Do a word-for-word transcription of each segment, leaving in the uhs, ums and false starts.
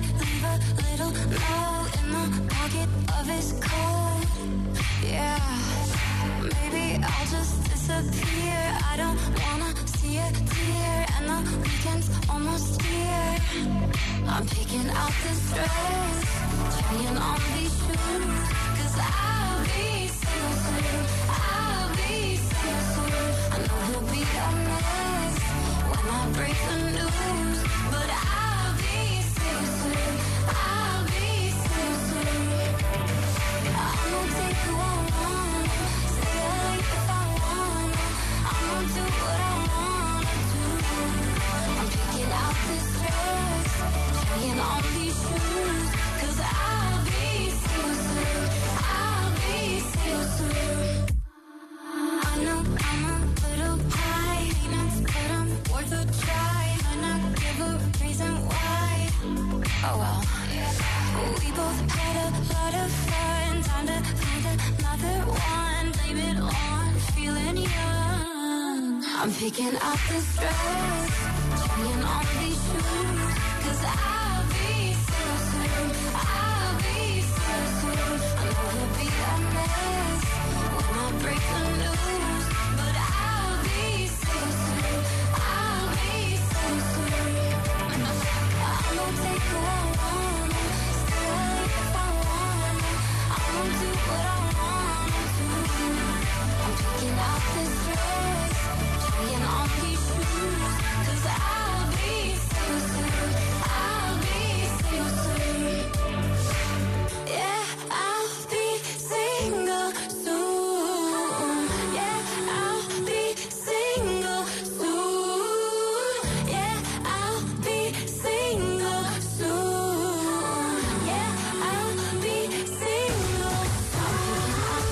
leave a little note in the pocket of his coat. Yeah, maybe I'll just disappear. I don't wanna see a tear, and the weekend's almost here. I'm picking out this dress, trying on these shoes, 'cause I'll be single soon, I'll be single soon. I know he'll be a mess when I break the news, but I'll be single soon, I'll be single soon. I'm gonna take who I want, stay late if I want, I'm gonna do what I wanna do. I'm picking out this dress, trying on these shoes, 'cause I'll be single soon, I'll be single soon. I know I'm a little high, but I'm worth a try, and I give a reason why. Oh well, we both had a lot of fun, time to find another one, blame it on feeling young. I'm picking out this dress, trying on these shoes, 'cause I'll be single soon, I'll be single soon. I know he'll be a mess when I break the news, but I'll be single soon, I'll be single soon. I'm gonna take who I want, stay late if I want, I'm gonna do what I wanna do. I'm picking out this dress, trying on these shoes, 'cause I'll be single soon, I'll be single soon. Yeah, I'll be single soon. Yeah, I'll be single soon. Yeah, I'll be single soon. Yeah, I'll be single. I'm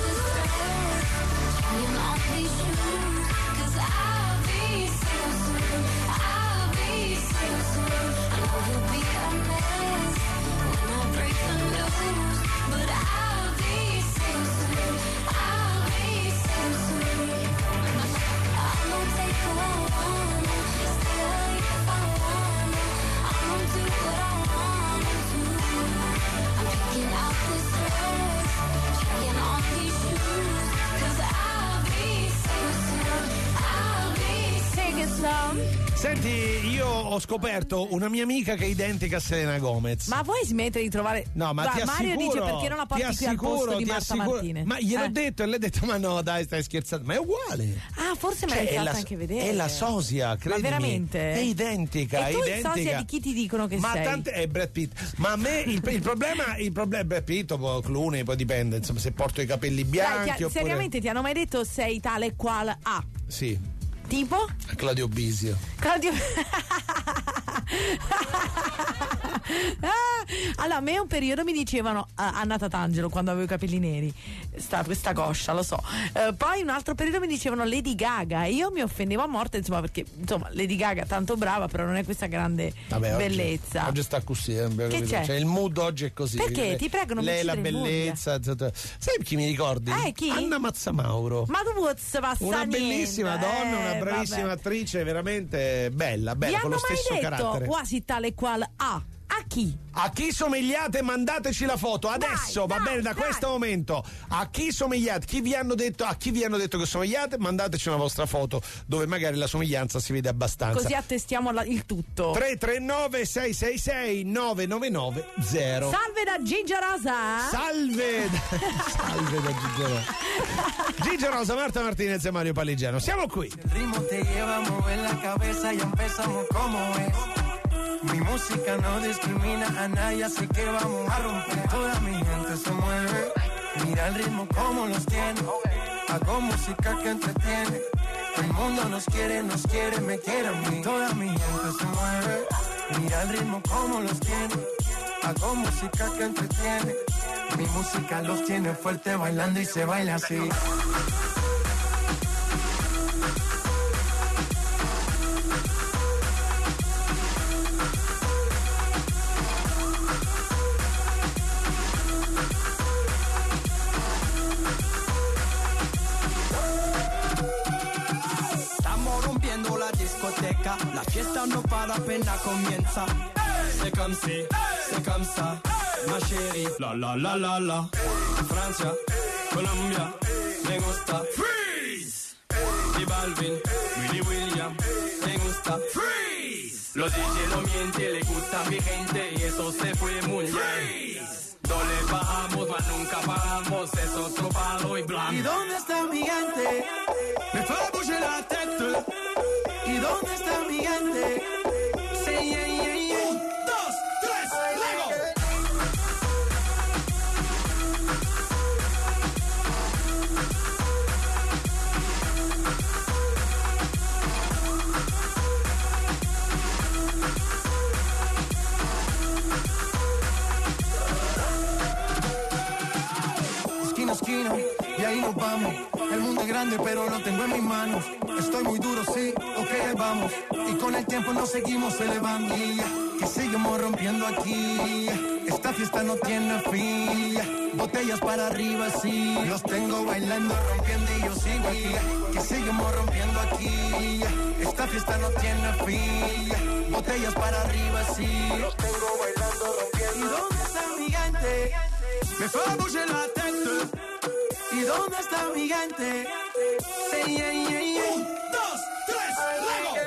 picking out this dress, trying on these shoes, 'cause I'll be single soon, I'll be single soon. I know he'll be a mess when I break the news, but I'll be single soon, I'll be single soon. I'm gonna take who I want, stay late if I want, I'm gonna do what I wanna do. I'm picking out this dress, trying on these shoes, 'cause I'll be single soon, I'll be single soon. Senti, io ho scoperto una mia amica che è identica a Selena Gomez. Ma vuoi smettere di trovare. No, ma Guarda, ti Mario assicuro, dice perché non la porti ti qui al posto assicuro, di ti Marta assicuro- Martinez. Ma gliel'ho Eh. detto e lei ha detto: ma no, dai, stai scherzando. Ma è uguale. Ah, forse me Cioè, l'hai è fatta la- anche vedere. È la sosia, credimi. Ma veramente? È identica, E tu identica. il sosia di chi ti dicono che ma sei? tante è Brad Pitt. Ma a me il, il problema, il problema è Brad Pitt o Clooney, poi dipende, insomma, se porto i capelli bianchi. Dai, ti ha- oppure... seriamente ti hanno mai detto sei tale qual A? Sì. Tipo? Claudio Bisio. Claudio. Ah, allora a me un periodo mi dicevano ah, Anna Tatangelo quando avevo i capelli neri, sta, questa coscia, lo so. Eh, poi un altro periodo mi dicevano Lady Gaga e io mi offendevo a morte, insomma, perché insomma Lady Gaga tanto brava, però non è questa grande Vabbè, bellezza. Oggi, oggi sta così, eh, Che c'è? Cioè, il mood oggi è così. Perché? Lei, Ti prego, non mi lei la uccidere il bellezza. Sai chi mi ricordi? Eh, chi? Anna Mazzamauro. Ma tu vuoi passare Una niente, bellissima donna, eh, una bravissima vabbè. attrice, veramente bella, bella, Vi con hanno lo stesso mai detto carattere. quasi tale qual A? A chi? A chi somigliate? Mandateci la foto adesso, Dai, va dai, bene, da dai. questo momento. A chi somigliate? Chi vi hanno detto, a chi vi hanno detto che somigliate? Mandateci una vostra foto dove magari la somiglianza si vede abbastanza. Così attestiamo la- il tutto. tre tre nove sei sei sei nove nove nove zero. Salve da Gigi Rosa. Salve Salve da Gigi Rosa. Gigi Rosa, Marta Martinez e Mario Paligiano. Siamo qui. El ritmo te lleva a mover la cabeza y empezamos como es. Mi música no discrimina a nadie, así que vamos a romper. Toda mi gente se mueve. Mira el ritmo como los tiene. Hago música que entretiene. El mundo nos quiere, nos quiere, me quiere a mí. Toda mi gente se mueve. Mira el ritmo como los tiene. Hago música que entretiene. Mi música los tiene fuerte bailando y se baila así. La fiesta no para, apenas comienza. C'est comme si, c'est comme ça, ma chérie. La la la la la. Francia, Colombia, me gusta. Freeze. Y Balvin, Willy William, me gusta. Freeze. Los D J no mienten, le gusta a mi gente y eso se fue muy bien. No le bajamos, mas nunca paramos, es otro palo y blanco. ¿Y dónde está mi gente? Me fait bouger la tête. ¿Y dónde está mi gente? Sí, yeah, yeah, yeah. Un, dos, tres, Lego. Esquina, esquina, y ahí nos vamos. El mundo es grande, pero lo tengo en mis manos. Estoy muy duro, sí, ok, ahí vamos. Y con el tiempo nos seguimos elevando. Que seguimos rompiendo aquí. Esta fiesta no tiene fin. Botellas para arriba, sí. Los tengo bailando, rompiendo y yo sigo aquí. Que seguimos rompiendo aquí. Esta fiesta no tiene fin. Botellas para arriba, sí. Los tengo bailando, rompiendo. ¿Y dónde está mi gente? Me fait bouger la tête. ¿Y dónde está mi gente? Sí, yeah, yeah, yeah. Un, dos, tres, Lego.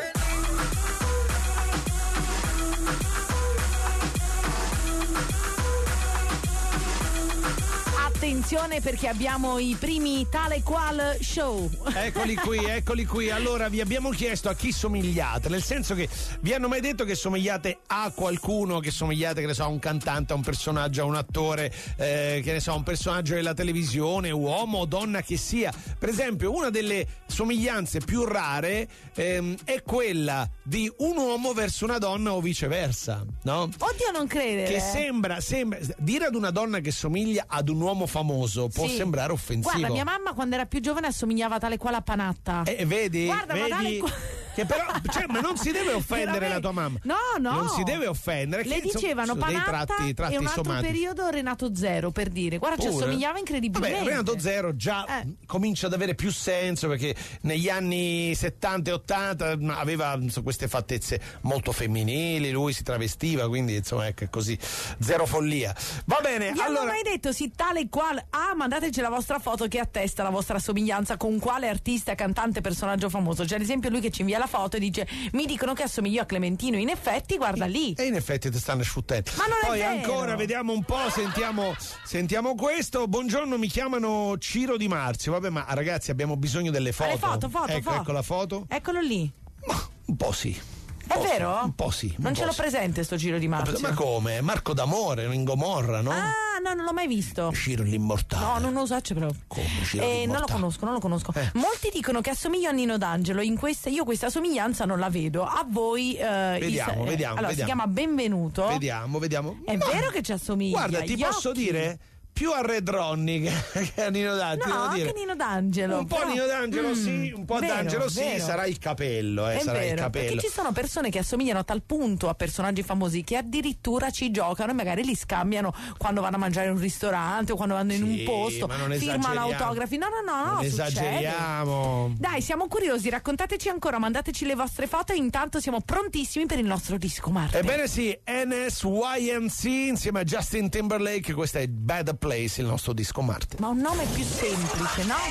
Attenzione perché abbiamo i primi tale qual show. Eccoli qui, eccoli qui. Allora vi abbiamo chiesto a chi somigliate, nel senso che vi hanno mai detto che somigliate a qualcuno, che somigliate, che ne so, a un cantante, a un personaggio, a un attore, eh, che ne so, a un personaggio della televisione, uomo o donna che sia. Per esempio, una delle somiglianze più rare ehm, è quella di un uomo verso una donna o viceversa, no? Oddio, non credere. Che sembra, sembra dire ad una donna che somiglia ad un uomo famoso può Sì. sembrare offensivo. Guarda, mia mamma quando era più giovane assomigliava tale quale a Panatta. Eh, vedi? Guarda, ma tale vedi? qua- Che però, cioè, ma non si deve offendere Veramente. la tua mamma. No, no. Non si deve offendere. Le che, insomma, dicevano sono dei Panatta tratti, tratti e un altro somatici. periodo Renato Zero, per dire. Guarda, ci Pure? assomigliava incredibilmente. Vabbè, Renato Zero già Eh. comincia ad avere più senso perché negli anni settanta e ottanta aveva insomma, queste fattezze molto femminili, lui si travestiva, quindi insomma ecco, è così. Zero follia. Va bene, Vi allora. hanno mai detto sì tale e quale? Ah, mandateci la vostra foto che attesta la vostra somiglianza con quale artista, cantante, personaggio famoso. C'è ad esempio lui che ci invia la foto e dice mi dicono che assomiglio a Clementino. In effetti, guarda lì. E in effetti ti stanno sfruttando. Ma non è Poi vero. ancora vediamo un po', sentiamo, sentiamo questo. Buongiorno, mi chiamano Ciro Di Marzio. Vabbè, ma ragazzi abbiamo bisogno delle foto. Ah, le foto, foto, ecco, foto. ecco la foto. Eccolo lì. Ma un po' sì. È po' vero? Sì, un po' sì. un Non po' ce l'ho sì. presente sto Giro di Marzio. Ma come? Marco d'Amore in Gomorra, no? Ah, no, non l'ho mai visto. Ciro l'immortale. No, non lo so, c'è proprio. Come Ciro Eh, non lo l'immortale? conosco, non lo conosco. Eh. Molti dicono che assomiglio a Nino D'Angelo. In questa, io questa somiglianza non la vedo. A voi. eh, Vediamo, i- eh, vediamo, Allora, vediamo. si chiama Benvenuto. Vediamo, vediamo. È Ma- vero che ci assomiglia. Guarda, ti Gli posso occhi. dire più a Red Ronnie che, che a Nino D'Angelo. No, devo anche dire. Nino D'Angelo. Un po' però- Nino D'Angelo Mm, sì, un po' vero, D'Angelo sì, vero. sarà il capello, eh, È sarà vero, il capello. perché ci sono persone che assomigliano a tal punto a personaggi famosi che addirittura ci giocano e magari li scambiano quando vanno a mangiare in un ristorante o quando vanno in un Sì, posto, ma non firmano esageriamo. autografi. No, no, no, no, Non succede. esageriamo. Dai, siamo curiosi, raccontateci ancora, mandateci le vostre foto e intanto siamo prontissimi per il nostro disco Marte. Ebbene sì, N S Y N C insieme a Justin Timberlake, questo è Bad Place, il nostro disco Marte. Ma un nome più semplice, no?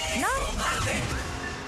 No?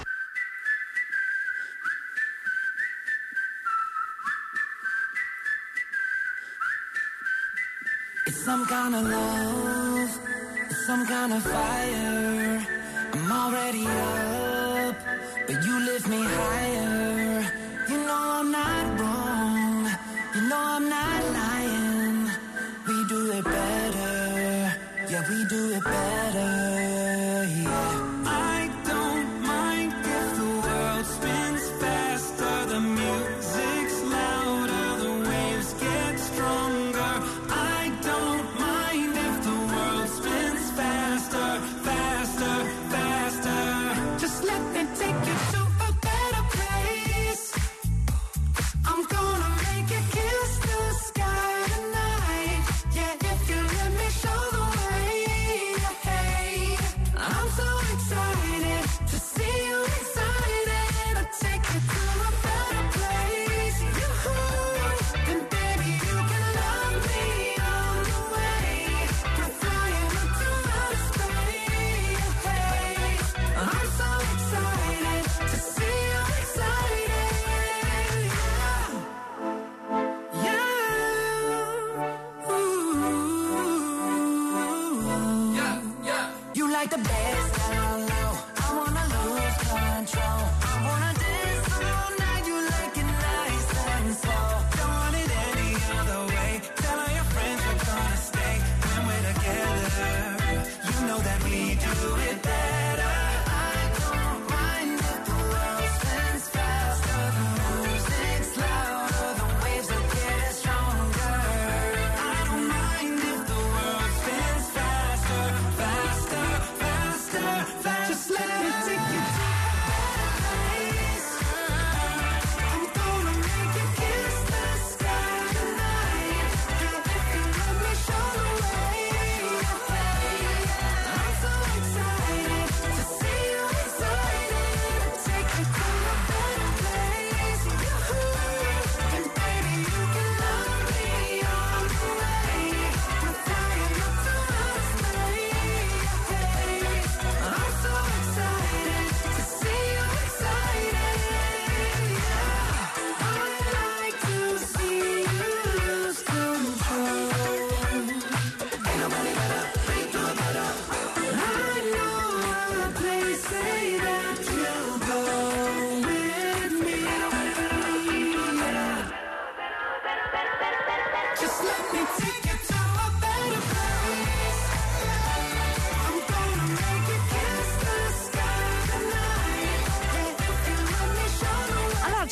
It's some kind of love, it's some kind of fire. I'm already up, but you lift me higher. You know I'm not wrong, you know I'm not lying. We do it better, yeah, we do it better, yeah. I don't mind if the world spins faster, the music's louder, the waves get stronger. I don't mind if the world spins faster, faster, faster. Just let me take you to a better place. I'm gonna make you kiss the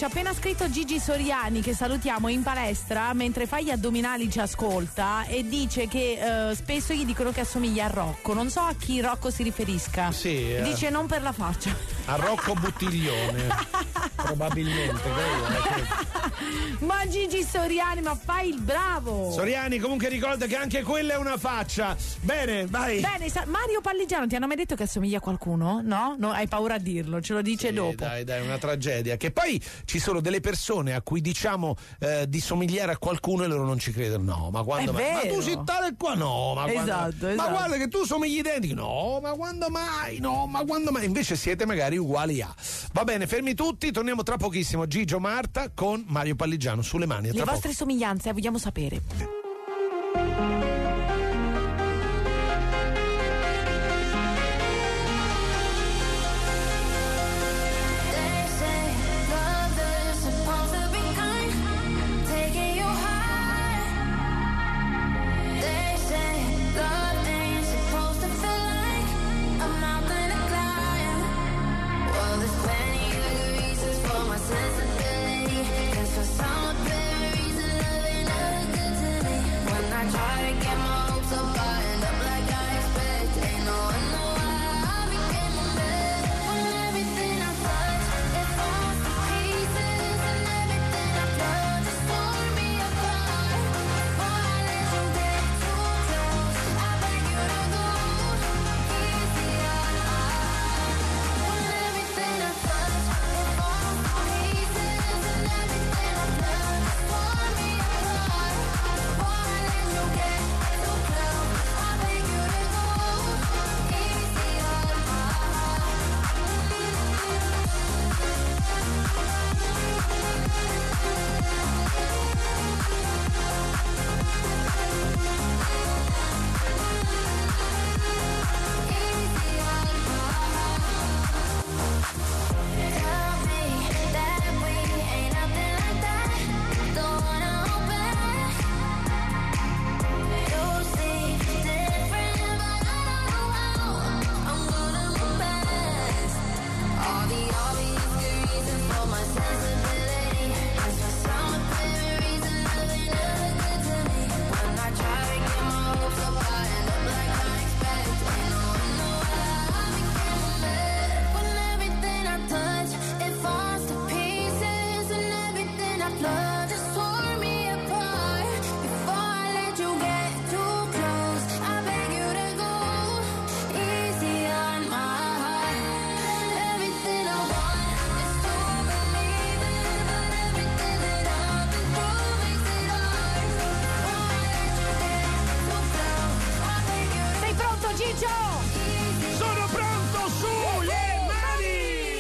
ci ha appena scritto Gigi Soriani, che salutiamo, in palestra mentre fa gli addominali ci ascolta e dice che eh, spesso gli dicono che assomiglia a Rocco. Non so a chi Rocco si riferisca. Sì, eh. Dice non per la faccia. A Rocco Buttiglione. Probabilmente, credo, eh, credo. Ma Gigi Soriani, ma fai il bravo. Soriani, comunque ricorda che anche quella è una faccia. Bene, vai. Bene, sa- Mario Palligiano, ti hanno mai detto che assomiglia a qualcuno? No? No, hai paura a dirlo, ce lo dice Sì, dopo. Dai, dai, è una tragedia. Che poi ci sono delle persone a cui diciamo eh, di somigliare a qualcuno e loro non ci credono. No, ma quando È mai? Ma vero. tu sei tale qua? No, ma quando- Esatto, Ma esatto. guarda che tu somigli identico. No, ma quando mai? No, ma quando mai? Invece siete magari uguali a. Va bene, fermi tutti, torniamo tra pochissimo. Gigio Marta con Mario Palligiano sulle mani. a Le tra vostre poco. somiglianze, eh, vogliamo sapere. They say love is supposed to be kind, taking you high. They say love ain't supposed to feel like a mountain to climb. Well, there's plenty of good reasons for my sensibility, 'cause for some apparent reason love ain't never good to me. When I try to get my hopes up, I end up like I expect. Ain't no wonder why I became a mess. When everything I touch, it falls to pieces, and everything I touch just tore me apart. Before I let you get too close, I beg you to go easy on my heart. When everything I touch, it falls to pieces, and everything I touch just tore me apart. Before I let you get too close, I beg you to go easy on my heart. Easy on my heart. Tell me that we ain't nothing like that. Don't wanna hold back. You see different, but I don't know how I'm gonna move past all the obvious good reasons for my sensibility. 'Cause for some apparent reason, love ain't never good to me. When I try to get my hopes up, I end up like I expect. Ain't no wonder why I became a mess. When everything I touch, it falls to pieces, and everything I love just tore me apart. Before I let you get too close, I beg you to go easy on my heart. Everything I want is to believe it, but everything that I've been through makes it hard. Before I let you get too close, I beg you to Sei pronto, Gigio? Sono pronto sulle mani!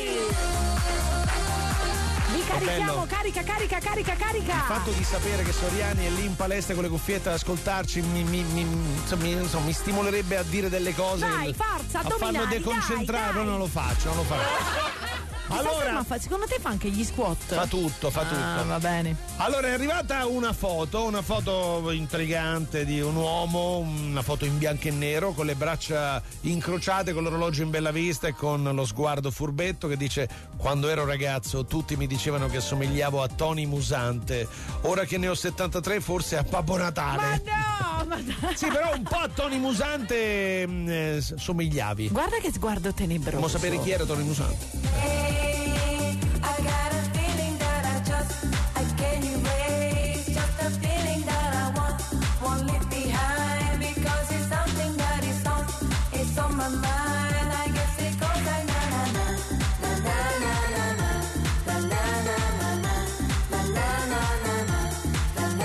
Vi carichiamo, bello. carica, carica, carica, carica. Il fatto di sapere che Soriani è lì in palestra con le cuffiette ad ascoltarci mi, mi, mi, insomma, mi- insomma, mi stimolerebbe a dire delle cose. Dai, forza, a farlo addominali, deconcentrare, dai, però dai. non lo faccio, non lo faccio. Allora, Ma fa- secondo te fa anche gli squat? fa tutto, fa tutto. Ah, va bene. Allora è arrivata una foto, una foto intrigante di un uomo, una foto in bianco e nero con le braccia incrociate, con l'orologio in bella vista e con lo sguardo furbetto che dice: quando ero ragazzo tutti mi dicevano che assomigliavo a Tony Musante, ora che ne ho settantatré forse a Babbo Ma Natale. no, ma dai. Sì, però un po' a Tony Musante mh, eh, somigliavi. Guarda che sguardo tenebroso. Vogliamo sapere chi era Tony Musante? I got a feeling that I just I can't erase, just a feeling that I want won't leave behind, because it's something that is on it's on my mind. I guess it goes like na na na na na na na na na na na na na na na na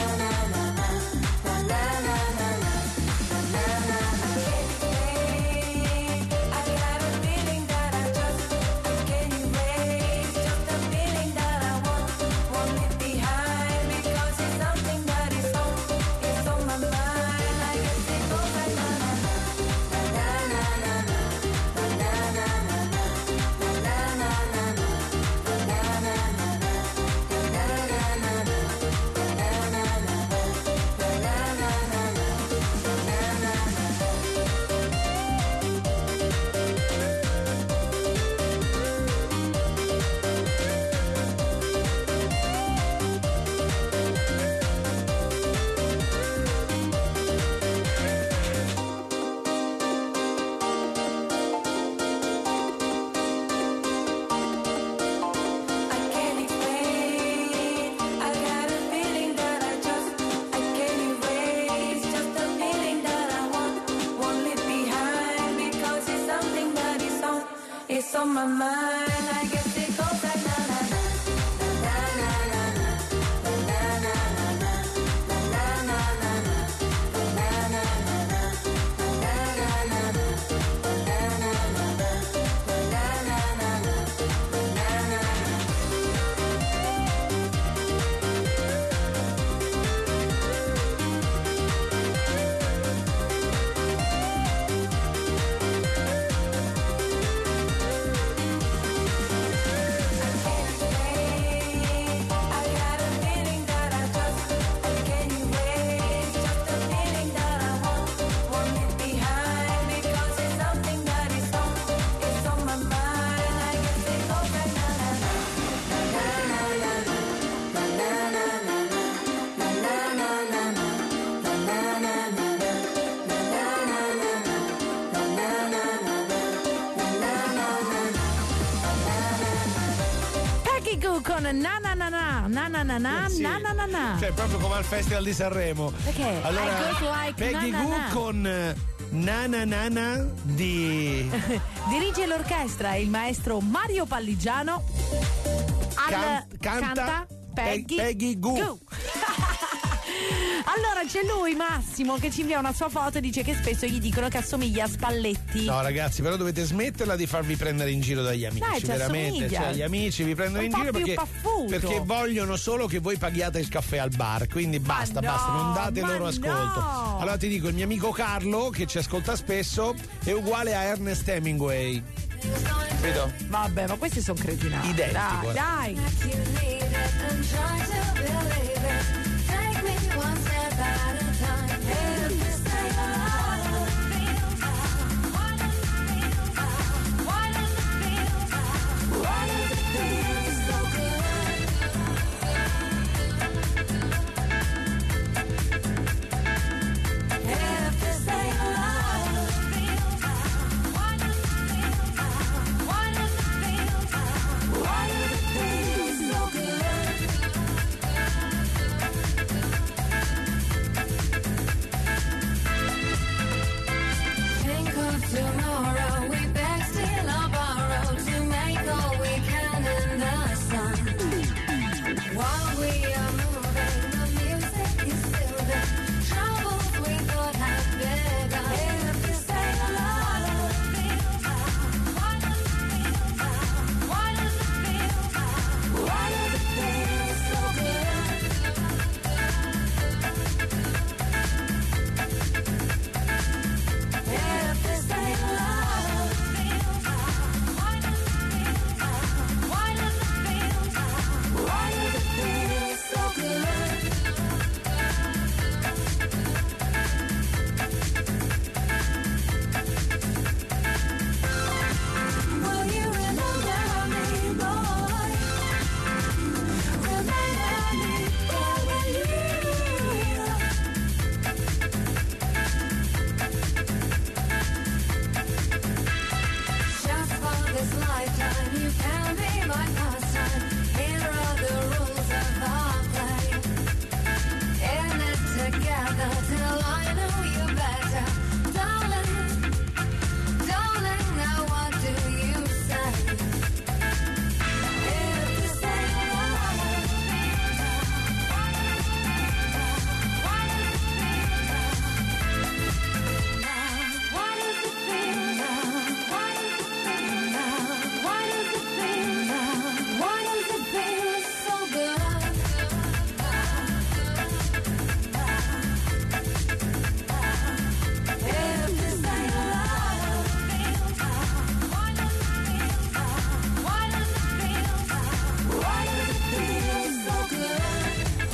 na na na. It's on my mind. I guess it goes like na na na na na na na na na na na na na con na na na na na na na na Sì. na na na na. Cioè proprio come al Festival di Sanremo. Perché? Allora, I goes like Peggy na, na, Goo na. con na na na na di Dirige l'orchestra il maestro Mario Palligiano. Al Can- canta Peggy, Pe- Peggy Goo. Goo. Allora c'è lui Massimo che ci invia una sua foto e dice che spesso gli dicono che assomiglia a Spalletti. No ragazzi, però dovete smetterla di farvi prendere in giro dagli amici. Dai, ci veramente, assomiglia. cioè gli amici vi prendono Un in po' giro più perché, paffuto. perché vogliono solo che voi paghiate il caffè al bar. Quindi basta, no, basta, non date ma loro ascolto. no. Allora ti dico, il mio amico Carlo, che ci ascolta spesso, è uguale a Ernest Hemingway. Vedo? Vabbè, ma questi sono cretinati. Identico, Dai, eh. dai. Tomorrow we beg, steal or borrow to make all we can in the sun. While we are moving, the music is still there. Troubles we thought had begun. If you stay alive, why does it feel? Why does it feel? Why does it feel so good? If you stay alive, why does it feel? Why does it feel? Why does it feel so good? Will you remember me, boy? Remember me, boy, when you just for this lifetime, you can be my pastime. Here are the rules of our play. In it together till I know you better, darling. Darling, now what do you say? If you stay alive, why does it feel? Why does it feel now? Why does it feel now? Why does it feel now? Why does it feel so good? If you stay alive, why does it feel? Why does it feel? Why does it feel so good?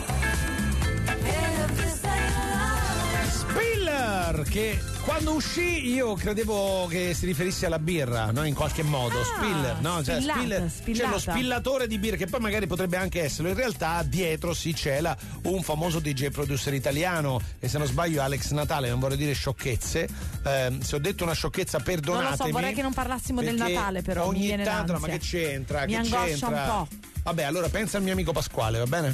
If you stay alive. Spiller, che quando uscì io credevo che si riferisse alla birra, no? In qualche modo. Ah, Spiller, no? Cioè, spillata, Spiller, cioè spillata. lo spillatore di birra, che poi magari potrebbe anche esserlo. In realtà dietro si cela un famoso D J producer italiano, e se non sbaglio Alex Natale, non vorrei dire sciocchezze. Eh, se ho detto una sciocchezza, perdonatemi. Non lo so, vorrei che non parlassimo del perché Natale, però mi ogni viene tanto, l'ansia. ma che c'entra? Mi che angoscia c'entra? un po'. Vabbè, allora pensa al mio amico Pasquale, va bene?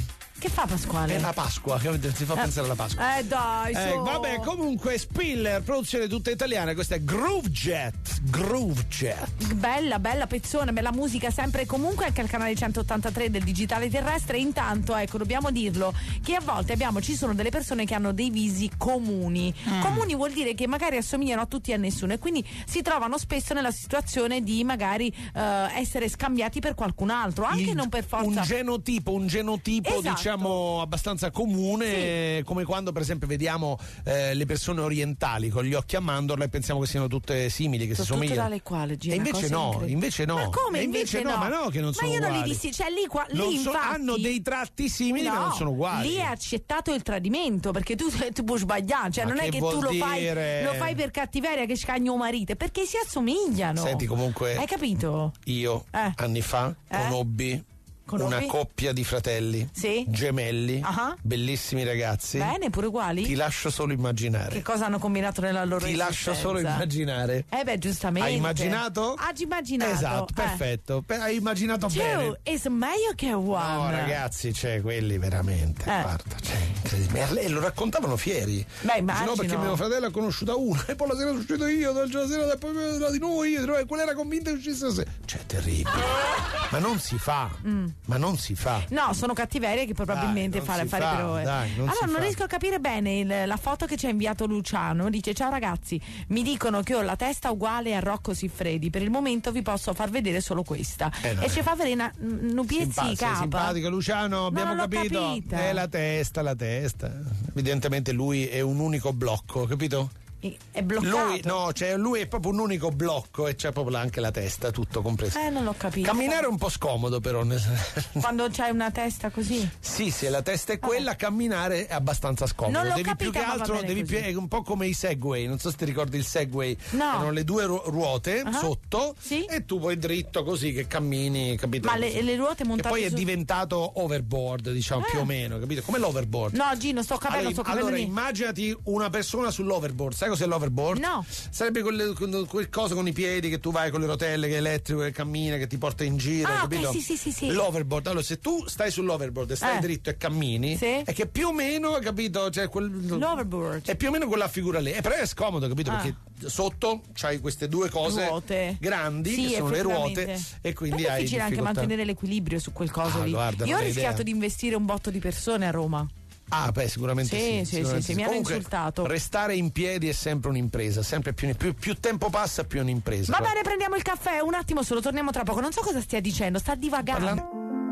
Che fa Pasquale? È la Pasqua, che si fa eh. pensare alla Pasqua. Eh dai, Eh, su. vabbè, comunque Spiller, produzione tutta italiana, questa è Groove Jet. Groove Jet. Bella, bella pezzone, bella musica sempre e comunque anche al canale centottantatré del Digitale Terrestre. Intanto, ecco, dobbiamo dirlo, che a volte abbiamo, ci sono delle persone che hanno dei visi comuni. Mm. Comuni vuol dire che magari assomigliano a tutti e a nessuno e quindi si trovano spesso nella situazione di magari eh, essere scambiati per qualcun altro, anche Il, non per forza. Un genotipo, un genotipo Esatto. diciamo abbastanza comune, sì. Come quando per esempio vediamo eh, le persone orientali con gli occhi a mandorla e pensiamo che siano tutte simili, che sono si somigliano. Tutte dalle quali, Gina, e invece no, invece no. Ma come e invece, invece no? Ma no, che non ma sono io uguali. non li dissi, cioè lì, qua, non lì so, infatti, hanno dei tratti simili, no, ma non sono uguali. Lì è accettato il tradimento, perché tu, tu puoi sbagliare, cioè ma non è che tu lo fai, lo fai per cattiveria che scagno marito, perché si assomigliano. Senti, comunque, hai capito? Io eh. anni fa eh? conobbi una Conobbi? coppia di fratelli, sì? gemelli, uh-huh. bellissimi ragazzi. Bene, pure uguali. Ti lascio solo immaginare. Che cosa hanno combinato nella loro Ti esistenza? lascio solo immaginare. Eh beh, giustamente. Hai immaginato? Hai immaginato. Esatto, eh. perfetto. Hai immaginato Two bene. is meglio che one. No, ragazzi, cioè, quelli veramente. Eh. Guarda, cioè, incredibile. E lo raccontavano fieri. Beh, immagino. No, perché mio fratello ha conosciuta una e poi la sera sono uscito io, dal giorno sera, poi la di noi, e quella era convinta che uscisse la sera. Cioè, terribile. Ma non si fa. Mm. Ma non si fa. No, sono cattiverie che probabilmente dai, fare fare fa, però. Eh. Dai, non allora, non fa. riesco a capire bene il, la foto che ci ha inviato Luciano. Dice: ciao ragazzi, mi dicono che ho la testa uguale a Rocco Siffredi. Per il momento vi posso far vedere solo questa. Eh, e ci fa vedere una nubiezzi Simpa- capa. simpatico Luciano, abbiamo non capito. L'ho capita. È la testa, la testa. Evidentemente lui è un unico blocco, capito? È bloccato. Lui, no, cioè lui è proprio un unico blocco e c'è proprio anche la testa, tutto compreso. Eh, non l'ho capito. Camminare è un po' scomodo, però. Quando c'hai una testa così? Sì, se la testa è quella, ah. camminare è abbastanza scomodo. Non l'ho devi capita, più che altro, devi più, è un po' come i Segway. Non so se ti ricordi il Segway. No. Erano le due ru- ruote uh-huh. sotto, sì? E tu poi dritto così che cammini, capito? Ma le, le ruote montate. E poi su... è diventato overboard, diciamo, eh. più o meno, capito? Come l'overboard. No, Gino, sto capendo, allora, sto capendo. Allora, lì. immaginati una persona sull'overboard. Sai cos'è l'overboard? No. Sarebbe quel, quel coso con i piedi che tu vai con le rotelle, che è elettrico, che cammina, che ti porta in giro, ah, capito? Okay, sì, sì, sì, sì. L'overboard. Allora, se tu stai sull'overboard e stai eh. dritto e cammini, sì. è che più o meno, capito? Cioè, quel, l'overboard è più o meno quella figura lì. E però è scomodo, capito? Ah. Perché sotto c'hai queste due cose ruote. grandi, sì, che sono le ruote, e quindi è hai difficile anche difficoltà. mantenere l'equilibrio su quel coso ah, lì. Guarda, io ho rischiato idea. di investire un botto di persone a Roma. Ah, beh, sicuramente sì. Sì, sì, sicuramente sì, sì, mi hanno Comunque, insultato. Restare in piedi è sempre un'impresa, sempre più, più, più tempo passa, più è un'impresa. Va guarda. bene, prendiamo il caffè, un attimo solo, torniamo tra poco. Non so cosa stia dicendo, sta divagando. Parlando...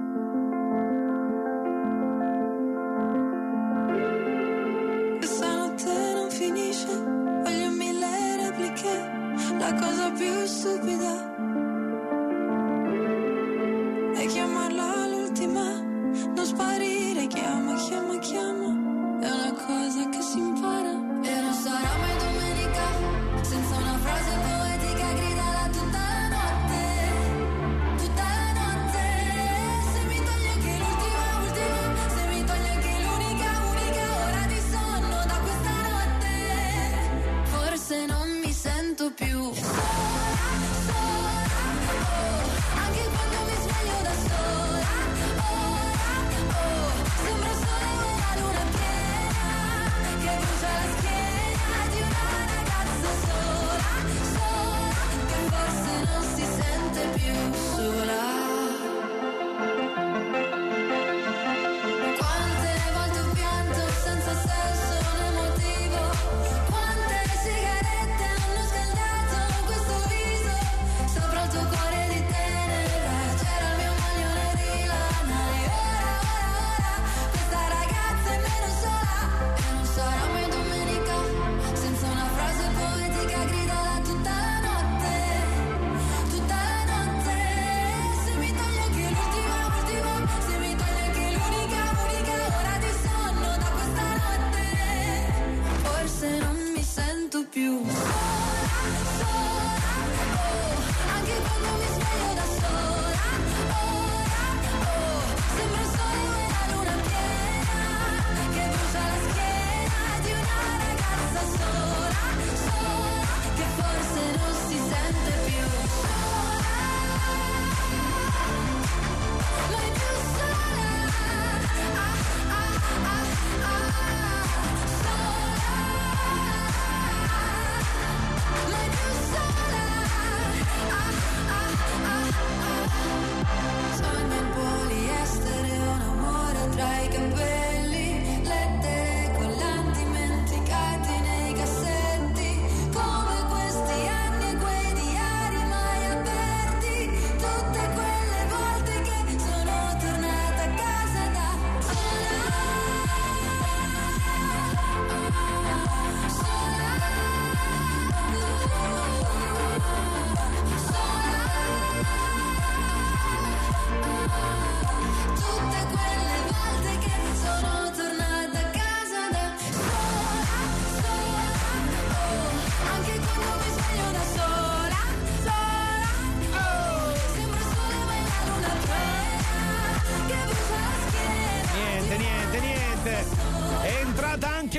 Questa notte non finisce, voglio mille repliche, la cosa più stupida è chiamarla l'ultima, non sparire, chiama, chiama, chiama, è una cosa che si impara. E non sarà mai domenica senza una frase poetica gridala tutta la notte, tutta la notte.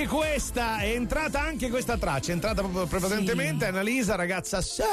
anche questa, è entrata anche questa traccia, è entrata proprio prepotentemente. Sì. Annalisa, ragazza sola,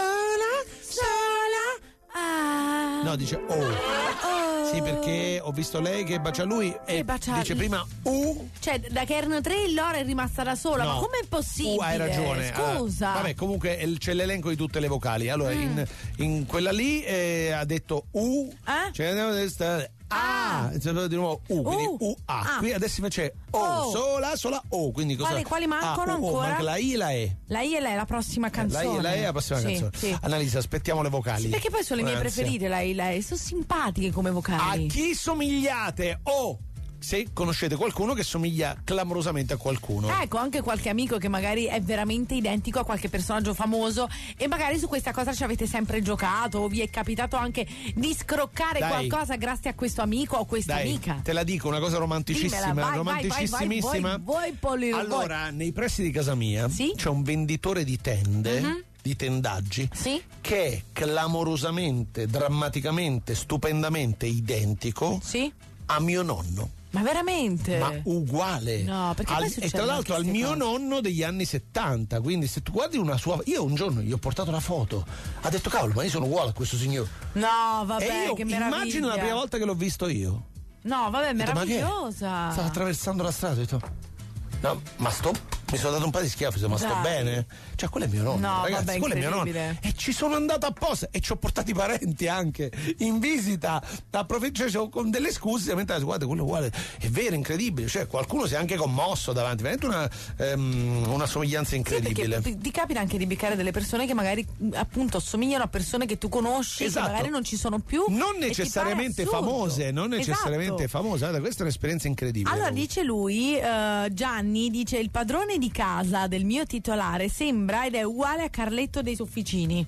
sola. Ah. no, dice oh. Oh. Sì, perché ho visto lei che bacia lui e bacia- dice prima U. Cioè, da che erano tre, Lora è rimasta da sola. No. Ma com'è possibile? Uh, hai ragione. Scusa. Ah, vabbè, comunque eh, c'è l'elenco di tutte le vocali. Allora, Mm. in, in quella lì eh, ha detto U. Eh? Cioè, andiamo a stare. Ah, di nuovo U, quindi U. U A. Ah. Qui adesso invece O, Oh. sola, sola O. Quindi cosa? Quali- quali mancano Ah, U, O, ancora? manca la I e la E. La I e la è la prossima canzone. La I e la E è la prossima Sì, canzone. sì. Annalisa, aspettiamo le vocali. Perché poi sono le mie Ansia. preferite, la I e la E. Sono simpatiche come A vocali. chi somigliate? O se conoscete qualcuno che somiglia clamorosamente a qualcuno. Ecco, anche qualche amico che magari è veramente identico a qualche personaggio famoso e magari su questa cosa ci avete sempre giocato o vi è capitato anche di scroccare Dai. qualcosa grazie a questo amico o questa Dai, amica. te la dico, una cosa romanticissima, Dimmela, vai, vai, romanticissimissima. vai, vai, vai, Polly, vai. Allora, nei pressi di casa mia Sì? c'è un venditore di tende, Mhm. di tendaggi, Sì? che è clamorosamente, drammaticamente, stupendamente identico Sì? a mio nonno. Ma veramente? Ma uguale. No, perché Al- poi e tra succedono l'altro al queste mio cose. nonno degli anni settanta. Quindi se tu guardi una sua. Io un giorno gli ho portato la foto. Ha detto cavolo, ma io sono uguale a questo signore. No, vabbè, e io che meraviglia. immagino la prima volta che l'ho visto io. No, vabbè, Ho detto, ma che è? meravigliosa. Stavo attraversando la strada, ho detto. No, ma sto. Mi sono dato un po' di schiaffi, ho detto, ma sto Dai. bene? Cioè, quello è mio nonno, No, ragazzi, vabbè, quello è mio nonno. incredibile. E ci sono andato apposta e ci ho portato i parenti anche in visita. Approfitto, cioè, con delle scuse, mentre guarda, quello è uguale. È vero, incredibile. Cioè, qualcuno si è anche commosso davanti. Veramente una, ehm, una somiglianza Sì, incredibile. perché ti, ti capita anche di beccare delle persone che magari appunto somigliano a persone che tu conosci, Esatto. che magari non ci sono più. Non e ti pare necessariamente assurdo. famose, non necessariamente Esatto. famose. Guarda, questa è un'esperienza incredibile. Allora dice lui, eh, Gianni, dice il padrone di casa del mio titolare sembra ed è uguale a Carletto dei Sofficini.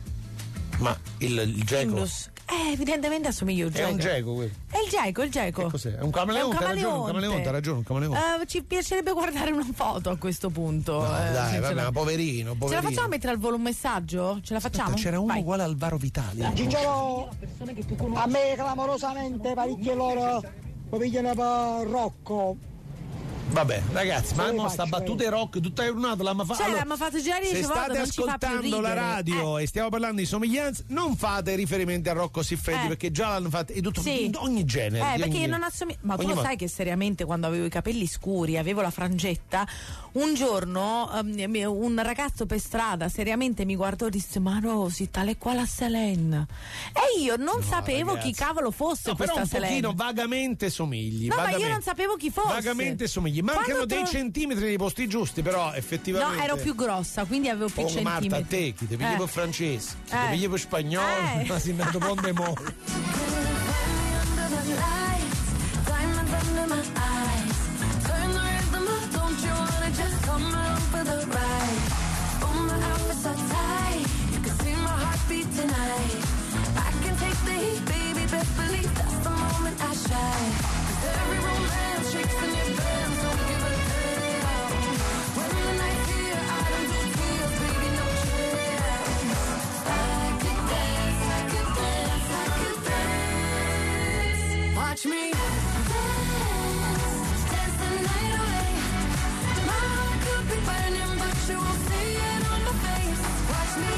Ma il, il geco Indus. Eh, evidentemente assomiglia al è un geco. geco quello. È il geco, il geco. Che cos'è? È un camaleonte, ha ragione, un camaleonte, ha ragione, un camaleonte. Eh, ci piacerebbe guardare una foto a questo punto. No, eh, dai, vabbè, sinceramente. ma poverino, Ce poverino. la facciamo mettere al volo un messaggio? Ce la facciamo? Aspetta, c'era uno Vai. uguale al Varo Vitali. Cicciolo, a me clamorosamente parecchie loro mi pigliano per Rocco. Vabbè, ragazzi, ma Come mo sta faccio, battute rock tutta giornata l'hanno fatto. Cioè, l'hanno fatto già dieci se volte, state non ci fa più ascoltando la ridere. radio Eh. e stiamo parlando di somiglianze, non fate riferimenti a Rocco Siffredi Eh. perché già l'hanno fatto di tutto, Sì. di ogni genere. Eh, di perché ogni- io non assomiglio. Ma tu ogni lo modo. sai che seriamente quando avevo i capelli scuri, avevo la frangetta, un giorno ehm, un ragazzo per strada seriamente mi guardò e disse: Ma Rosy, tale quale a Selene. E io non sapevo ragazzi. chi cavolo fosse No, però questa un Selene. pochino vagamente somigli. No, ma io vagamente. non sapevo chi fosse. Vagamente somigli. Mancano Quando dei tro- centimetri nei posti giusti, però effettivamente. No, ero più grossa, quindi avevo più Oh, centimetri. Marta, a te, chi ti pigli Eh. per francese, chi ti Eh. pigli per spagnolo, Eh. ma si nato ponte mole. Under the lights, diamonds under my eyes. Turn the rhythm up, don't you wanna just come along for the ride? Oh, my outfit's so tight, you can see my heartbeat tonight. I can take the heat, baby, best believe that's the moment I shine. 'Cause every romance shakes in your bands, don't give a damn. When the night's here, I don't do tears, baby, no chance. I could dance, I could dance, I could dance. Watch me dance, dance the night away. My heart could be burning, but you won't see it on my face. Watch me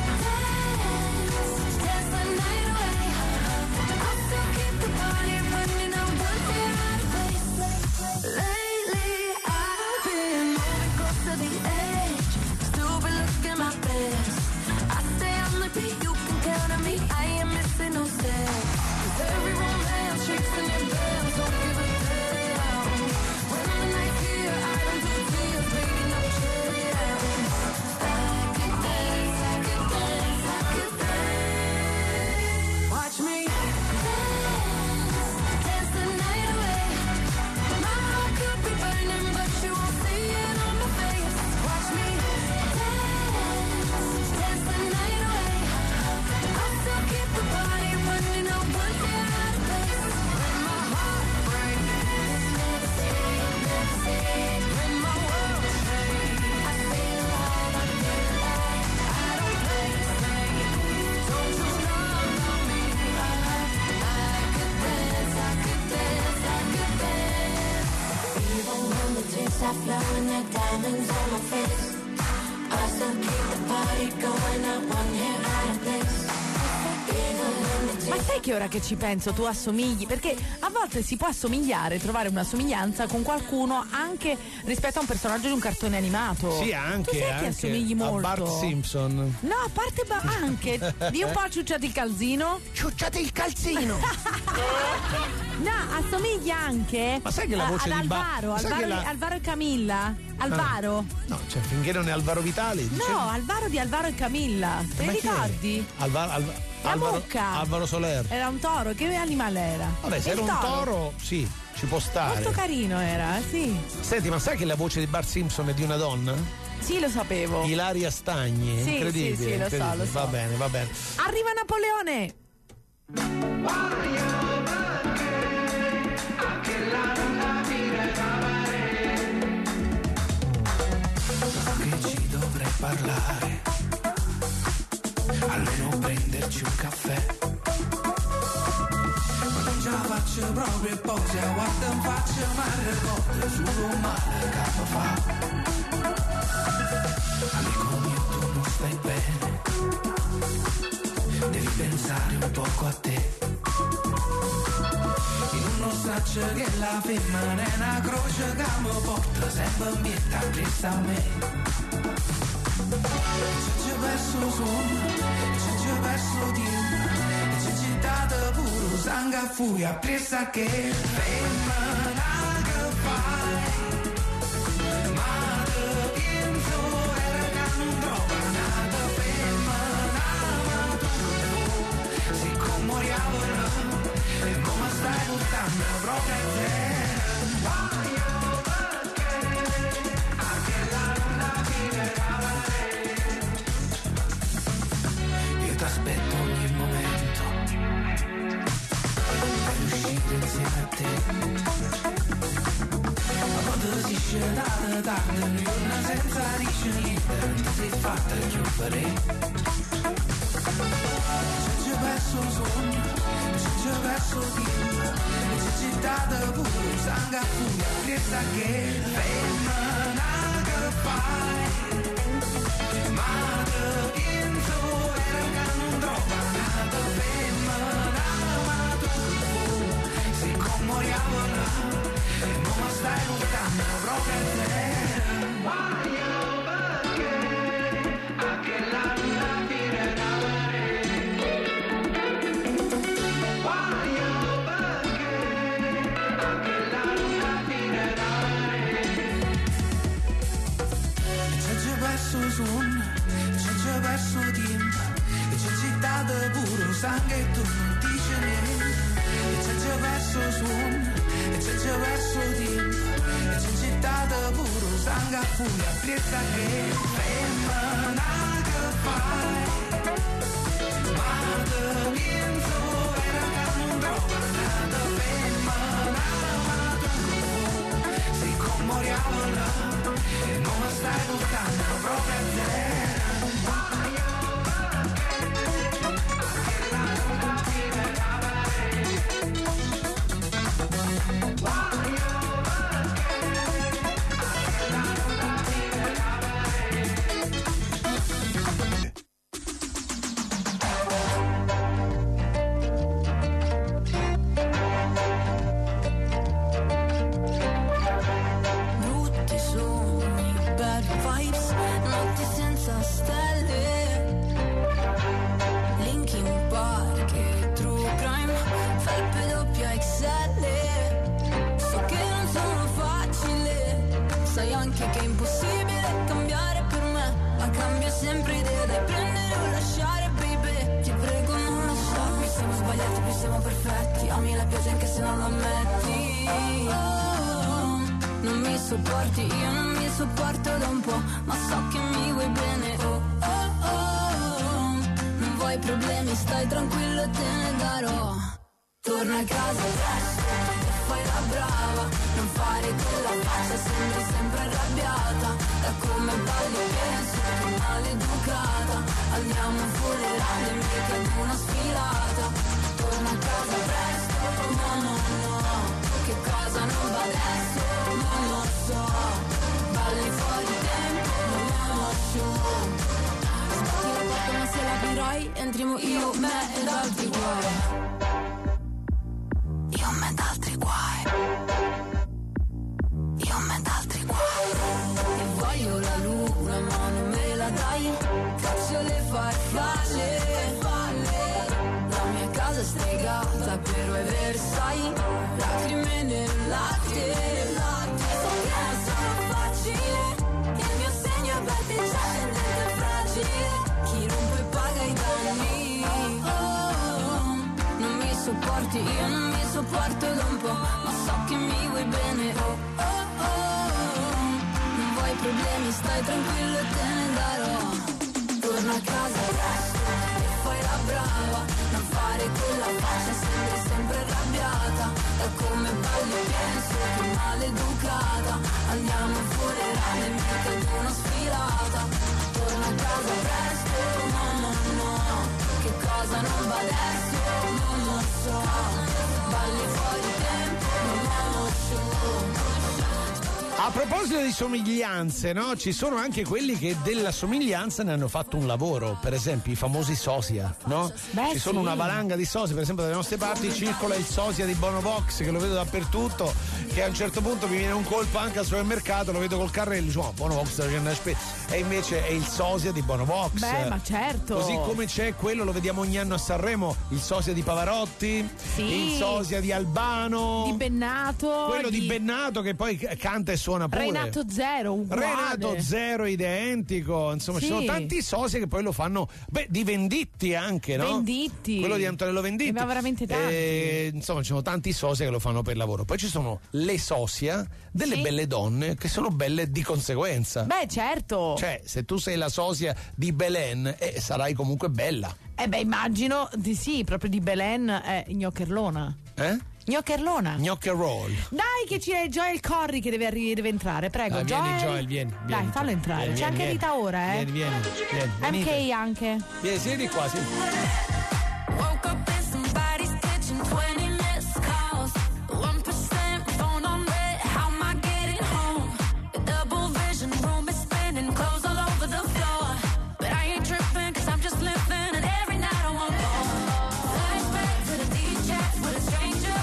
dance, dance the night away. I'll still keep the party running, I won't get out of place. Lately I've been moving close to the edge, still been looking my best. I stay on the beat, you can count on me, I ain't missing no steps. 'Cause every romance shakes in your bands, don't give a damn. When the night's here, I don't do tears, baby, no chance. I could dance, I could dance, I could dance. Watch me dance, dance the night away. My heart could be burning, but you won't see it on my face. Watch me dance, dance the night away. I'll still keep the party running, I won't get out of place. When my heart breaks, never say, never say. When my world shakes, I feel alive, I feel alive. I don't play safe, don't you run on me. I fly when the diamonds on my face. I still keep the party going, not one hair out of place. Ma sai che ora che ci penso tu assomigli? Perché a volte si può assomigliare, trovare una somiglianza con qualcuno anche rispetto a un personaggio di un cartone animato. Sì, anche, tu sai anche che assomigli molto. a Bart Simpson. No, a parte ba- anche. Di un po' ciucciati il calzino. Ciucciate il calzino. No, assomiglia anche. Ma sai che la voce ad di Ba- Alvaro, sai Alvaro, che la- Alvaro e Camilla. Alvaro? Ah, no, cioè finché non è Alvaro Vitali. No, dicevo- Alvaro di Alvaro e Camilla. Te Ma li chi è? ricordi? Alva- Alva- La Alvaro, mucca. Alvaro Soler. Era un toro, che animale era? Vabbè, se Il era un toro, sì, ci può stare. Molto carino era, sì. Senti, ma sai che la voce di Bart Simpson è di una donna? Sì, lo sapevo. Ilaria Stagni, Sì, incredibile. sì, sì, lo so, incredibile. lo so. Va bene, va bene. Arriva Napoleone! Che ci dovrei parlare, almeno prenderci un caffè. Ma non ce la faccio proprio e poi se guarda in faccia ma ricordo solo male che mi fa. Amico mio, tu non stai bene, devi pensare un poco a te. Io non saccio che la femmina è una croce che mi porta sempre in pietta presa a me. Ci ci perso sonno, ci ci perso tempo, ci ci dato puro sangue a furia presa che femmina che fai. Ma te penso era che non trova nata femmina, ma tu siccome moriamo là e non mi stai portando proprio a te. Io t'aspetto ogni momento per uscire insieme a te. Ma quando si scende tardi un giorno senza dire niente, non ti sei fatta chiudere. Ci ci perso sonno, ci ci perso tempo, e ci ci dato pure sangue a furia presa che femmina che fai. Ma te penso era che non trova nata femmina, ma tu siccome moriamo là e non mi stai portando proprio a te. Guaio perché anche la luna tira da guaio perché anche la luna tira da c'è già perso sonno, c'è già perso tempo, e c'è città da puro sangue e tu non dici niente. E c'è già perso sonno, e c'è già perso tempo, e c'è città da puro sangue a furia presa che femmina che fai. Ma te penso era che non trova nata femmina, ma tu siccome moriamo là e non mi stai portando proprio a te. Brutti sogni, bad vibes, notti senza stelle, Linkin Park e True Crime, felpe doppia X L. So che non sono facile, sai anche che è impossibile cambiare per me, ma cambio sempre idea, dai prendere o lasciare, baby. Ti prego non lasciarmi, siamo sbagliati, più siamo perfetti, ami la pioggia anche se non lo ammetti. Oh, non mi sopporti, io non mi sopporto da un po', ma so che mi vuoi bene. Oh, oh, oh, non vuoi problemi, stai tranquillo e te ne darò. Torna a casa presto e fai la brava, non fare quella faccia, sembri sempre arrabbiata, da come balli penso che maleducata. Andiamo fuori grande, mica ad una sfilata. Torna a casa presto, no no no, che cosa non va adesso, non lo so. me ed altri guai. Io me ed altri guai. Io me ed altri guai. E voglio la luna ma non me la dai. Faccio le farfalle. La mia casa è stregata però è Versailles. Lacrime nel latte. So che non sono facile. Il mio segno è batteggiante e fragile. Chi rompe paga i danni. Oh, oh, non mi sopporti, io non mi sopporto da un po', ma so che mi vuoi bene. Oh, oh, oh, non vuoi problemi, stai tranquillo e te ne darò. Torna a casa presto e fai la brava, non fare quella faccia sempre, sempre arrabbiata. Da come balli penso che maleducata. Andiamo a funerale, mica di una sfilata. Torna a casa presto, no, no, no. Che cosa non va adesso, non lo so. Balli fuori tempo, non lo so. A proposito di somiglianze, no? Ci sono anche quelli che della somiglianza ne hanno fatto un lavoro, per esempio i famosi sosia, no? Beh, Ci sono sì. una valanga di sosia, per esempio dalle nostre parti circola il sosia di Bonovox, che lo vedo dappertutto, che a un certo punto mi viene un colpo anche al supermercato, lo vedo col carrello, dico, oh, Bonovox e invece è il sosia di Bonovox. Beh, ma certo. Così come c'è quello, lo vediamo ogni anno a Sanremo, il sosia di Pavarotti, Sì. il sosia di Albano, Di Bennato. quello di Bennato che poi canta e suona pure. Renato Zero, uguale. Renato Zero identico, insomma Sì. ci sono tanti sosia che poi lo fanno, beh, di Venditti anche, no? Venditti. Quello di Antonello Venditti. Ne aveva veramente tanti. Eh, insomma ci sono tanti sosia che lo fanno per lavoro. Poi ci sono le sosia delle Sì. belle donne che sono belle di conseguenza. Beh, certo. Cioè, se tu sei la sosia di Belen, eh, sarai comunque bella. Eh beh, immagino di sì, proprio di Belen è Gnoccherlona. Eh? Gnoccherlona. Gnocchi and roll. Dai che c'è Joel Corry che deve, arri- deve entrare, prego. Ah, vieni Joel. Joel, vieni, Dai, vieni. fallo entrare. Vieni, c'è vieni, anche vieni. Rita ora, eh. Vieni, vieni, vieni. M K venite. anche. Vieni, siedi qua, sì. Woke up in somebody's kitchen, twenty missed calls. one percent phone on red, how am I getting home? The double vision room is spinning, clothes all over the floor. But I ain't tripping, cause I'm just living, and every night I want more. Flashback to the D J with a stranger.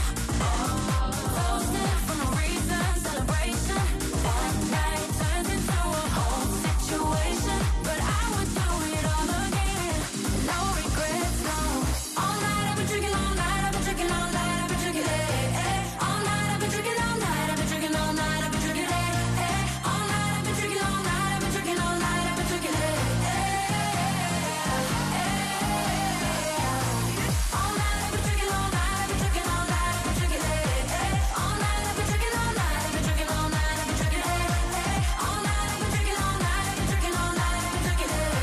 Toasting for no reason, celebration. One night turns into a whole situation. But I would do it all again. No regrets, no. All night I've been drinking, all night I've been drinking, all night I've been drinking, eh, eh. All night I've been drinking, all night I've been drinking, all night I've been drinking, eh, eh. All night I've been drinking, all night I've been drinking, all night I've been drinking, eh, eh, eh. All night I've been drinking, all night I've been drinking, all night I've been drinking, eh, eh. All night I've been drinking, all night I've been drinking, all night I've been drinking, eh, eh. All night I've been drinking, all night I've been drinking, all night I've been drinking, eh,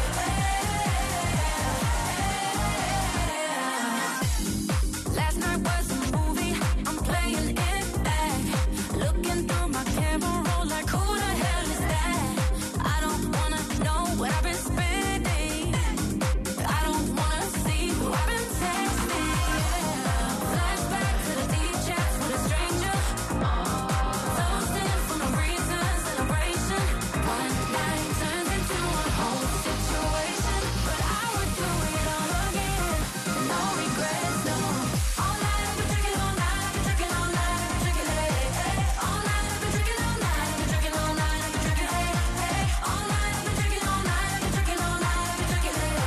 eh. Last night was a movie, I'm playing it back. Looking through my camera roll like who the hell is that? I don't wanna know what I've been spending. I don't wanna see who I've been texting. Flashback to the D J with a stranger. Toasting for no reason, celebration. One night turns into a whole situation. But I would do it all again. No regrets, no. All night I've been drinking, all night I've been drinking, all night I've been drinking, eh, eh. All night I've been drinking, all night I've been drinking, all night I've been drinking, eh, eh. All night I've been drinking, all night I've been drinking, all night I've been drinking, eh,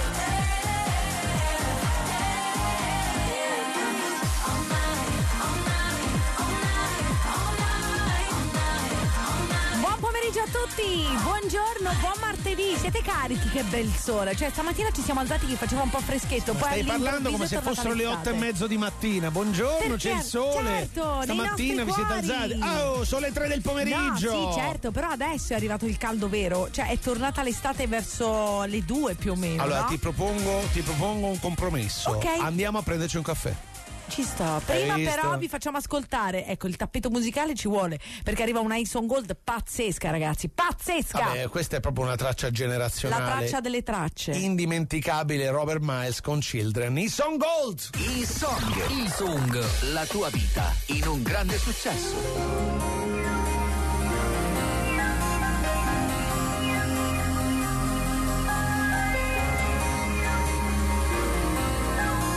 eh. All night, all night, all night, all night, all night, all night. Buon pomeriggio a tutti, buongiorno, buon martedì, siete carichi, che bel sole, cioè stamattina ci siamo alzati che faceva un po' freschetto, poi Stai parlando all'improvviso come è se tornata fossero le otto e l'estate. mezzo di mattina. Buongiorno, Perché? c'è il sole. Certo, nei Stamattina vi nostri siete cuori. alzati. Oh, sono le tre del pomeriggio. No, sì, certo, però adesso è arrivato il caldo vero, cioè è tornata l'estate verso le due più o meno. Allora no? ti propongo, ti propongo un compromesso. Ok. Andiamo a prenderci un caffè. Ci sto. Prima Hai visto? però vi facciamo ascoltare, ecco, il tappeto musicale ci vuole, perché arriva una Ison Gold pazzesca, ragazzi, pazzesca. Vabbè, questa è proprio una traccia La generazionale. traccia delle tracce. Indimenticabile Robert Miles con Children. I Song Gold. I Song, i Song, la tua vita in un grande successo. All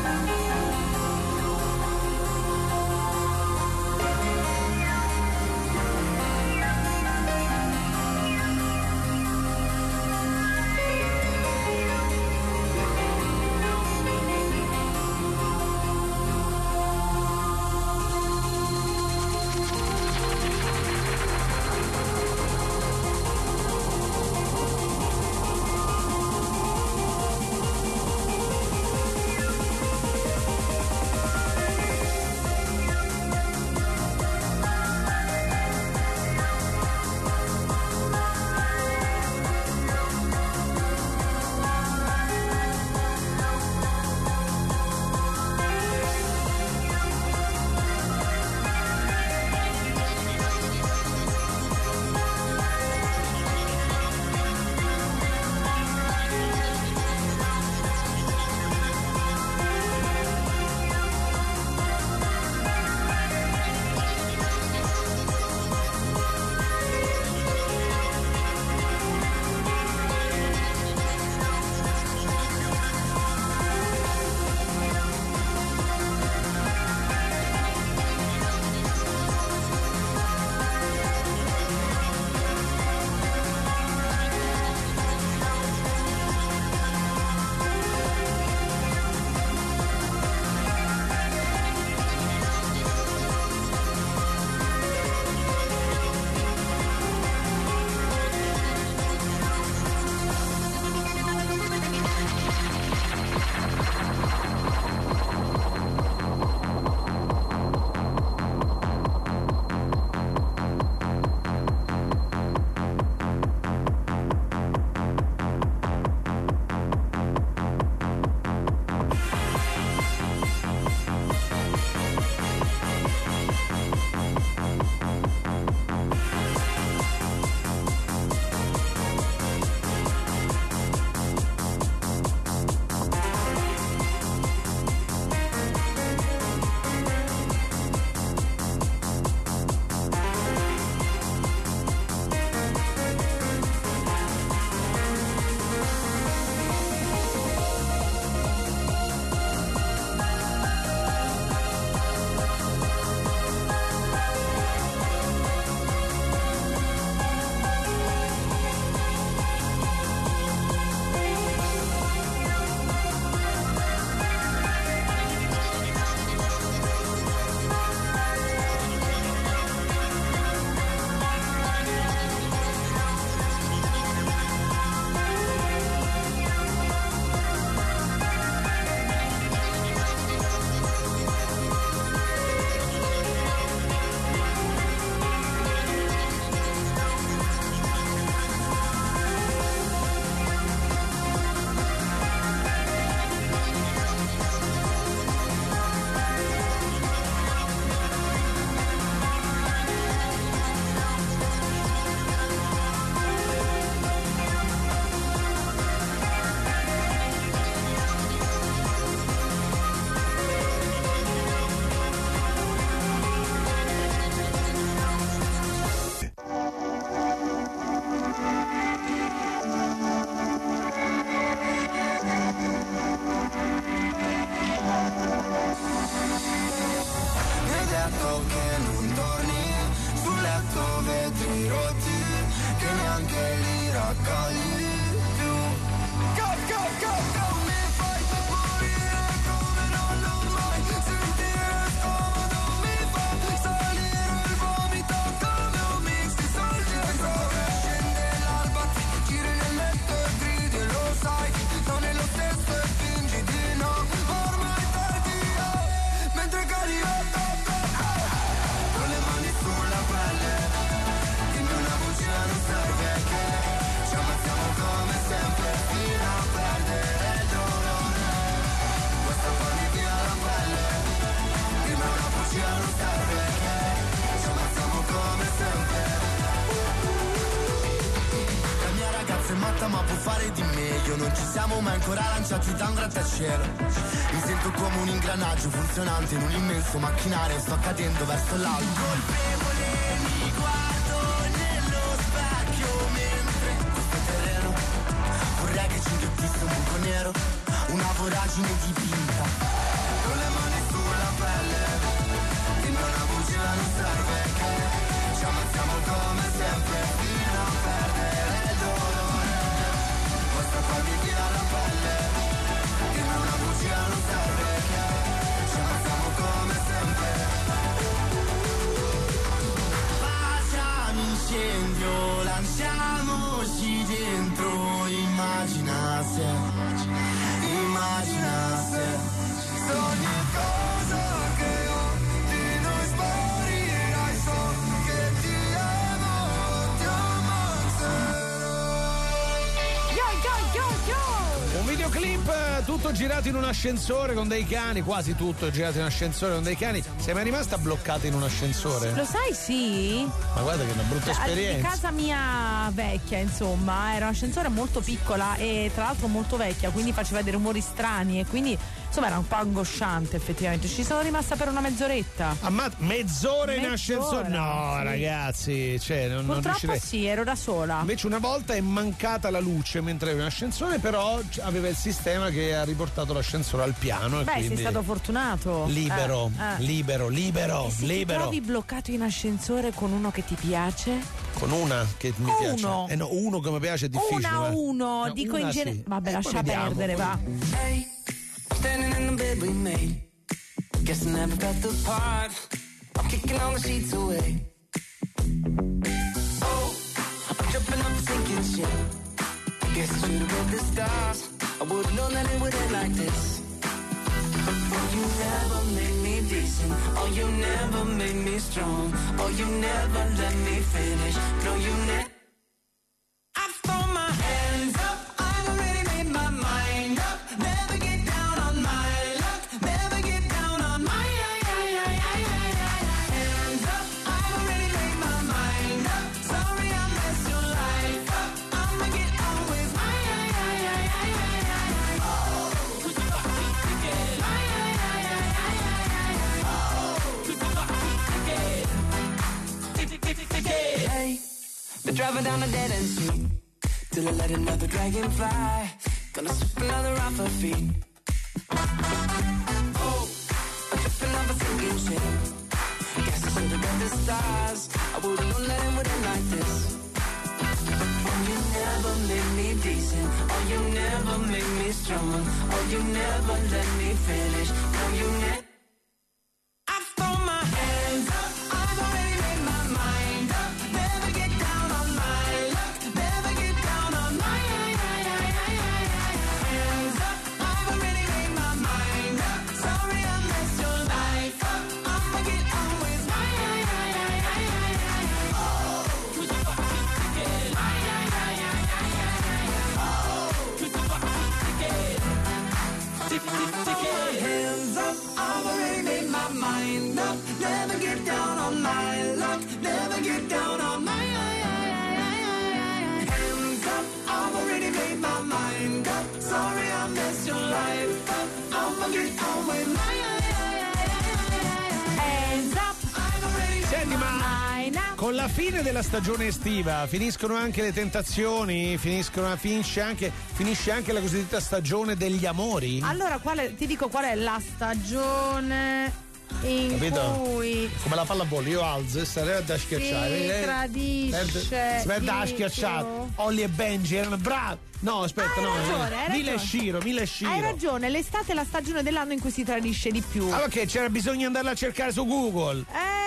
o che non torni, sul letto vetri rotti, che neanche li raccogli più. Go, go, go, go, mi fai morire come non l'ho mai sentire scomodo, mi fa salire il vomito come un mix di soldi e droghe. Scende l'alba, ti giri nel letto e gridi e lo sai, non è lo stesso e fingi di no, ormai tardi, oh, mentre cadi, oh, oh, oh, oh. Con le mani sulla pelle, dimmi una bugia, non serve che ci ammazziamo come sempre fino a perdere il dolore. Questa farmi via la pelle, dimmi una bugia, non serve che ci ammazziamo come sempre. La mia ragazza è matta ma può fare di meglio, non ci siamo mai ancora lanciati da un grattacielo. Mi sento come un ingranaggio funzionante in un immenso macchinario, sto cadendo verso l'alto. Colpevole, mi guardo nello specchio mentre questo terreno vorrei che ci inghiottisse un buco nero, una voragine dipinta. Con le mani sulla pelle, dimmi una bugia, non serve che ci ammazziamo come sempre fino a perdere il dolore. Basta farmi via la pelle, dimmi una bugia, non serve che ci ammazziamo come sempre. Passa un incendio, lanciamoci dentro, immagina se, immagina se, se ogni cosa che ho di noi sparirai, so che ti amo, ti ammazzerò. Yo, yo, yo, yo! Un videoclip eh, tutto girato in un ascensore con dei cani, quasi tutto girato in un ascensore con dei cani. Sei mai rimasta bloccata in un ascensore? Lo sai, sì? Ma guarda che è una brutta Di esperienza. casa mia vecchia, insomma, era un ascensore molto piccola e tra l'altro molto vecchia, quindi faceva dei rumori strani e quindi insomma era un po' angosciante effettivamente. Ci sono rimasta per una mezz'oretta. Ah, ma mezz'ora in Mezz'ora, ascensore? No, sì. ragazzi, cioè, non, non Purtroppo riuscirei. sì, ero da sola. Invece una volta è mancata la luce mentre ero in ascensore, però c- aveva il sistema che ha riportato l'ascensore al piano. E Beh, quindi sei stato fortunato. libero, Eh, eh. libero, libero, E se ti libero. trovi bloccato in ascensore con uno che ti piace? Con una che mi O piace. uno. Eh no, uno che mi piace è difficile. Una ma- a uno, No, dico una in genere. sì. Vabbè, Eh, lascia poi vediamo, perdere, poi- va. Hey, standing in the bed we made. Guess I never got the part. I'm kicking all the sheets away. Oh, I'm jumping up, sinking shit. Guess I should've read the stars. I would've known that it would end like this. Oh, you never made me decent. Oh, you never made me strong. Oh, you never let me finish. No, you never. I throw my hands up. I've already made my mind up. Never get down on my luck. Never get down on my hands up. I've already made my mind up. Sorry I messed your life up. I'ma get on with my Hey, they're driving down a dead end street till I let another dragon fly. Gonna sweep another off her feet. Oh, I'm tripping off a sinking ship. Guess I should've read the stars. I would've known that it would end like this. Oh, you never made me decent. Oh, you never made me strong. Oh, you never let me finish. No, you never. I throw my hands up. I've already made my mind up. Never get down on my luck. Never get down on my hands up. I've already made my mind up. Sorry I messed your life up. I'ma get on with my hands up. I've already made my mind up. Never get down on my luck. Never get down on my hands up. I've already made my mind up. Sorry I messed your life up. I'ma get on with my Hands up. I've already Senti, ma Mine up. con la fine della stagione estiva finiscono anche le tentazioni, finiscono, finisce, anche, finisce anche la cosiddetta stagione degli amori? Allora, qual è- ti dico qual è la stagione in capito? cui come la pallavolo, io alzo e sarei da schiacciare. si eh, tradisce perde- si perde la il schiacciata. tuo- Olli e Benji erano bravi. No, aspetta, Hai no. ragione, hai Mille ragione. Sciro, Mille Sciro. Hai ragione, l'estate è la stagione dell'anno in cui si tradisce di più. Allora che c'era bisogno andarla a cercare su Google.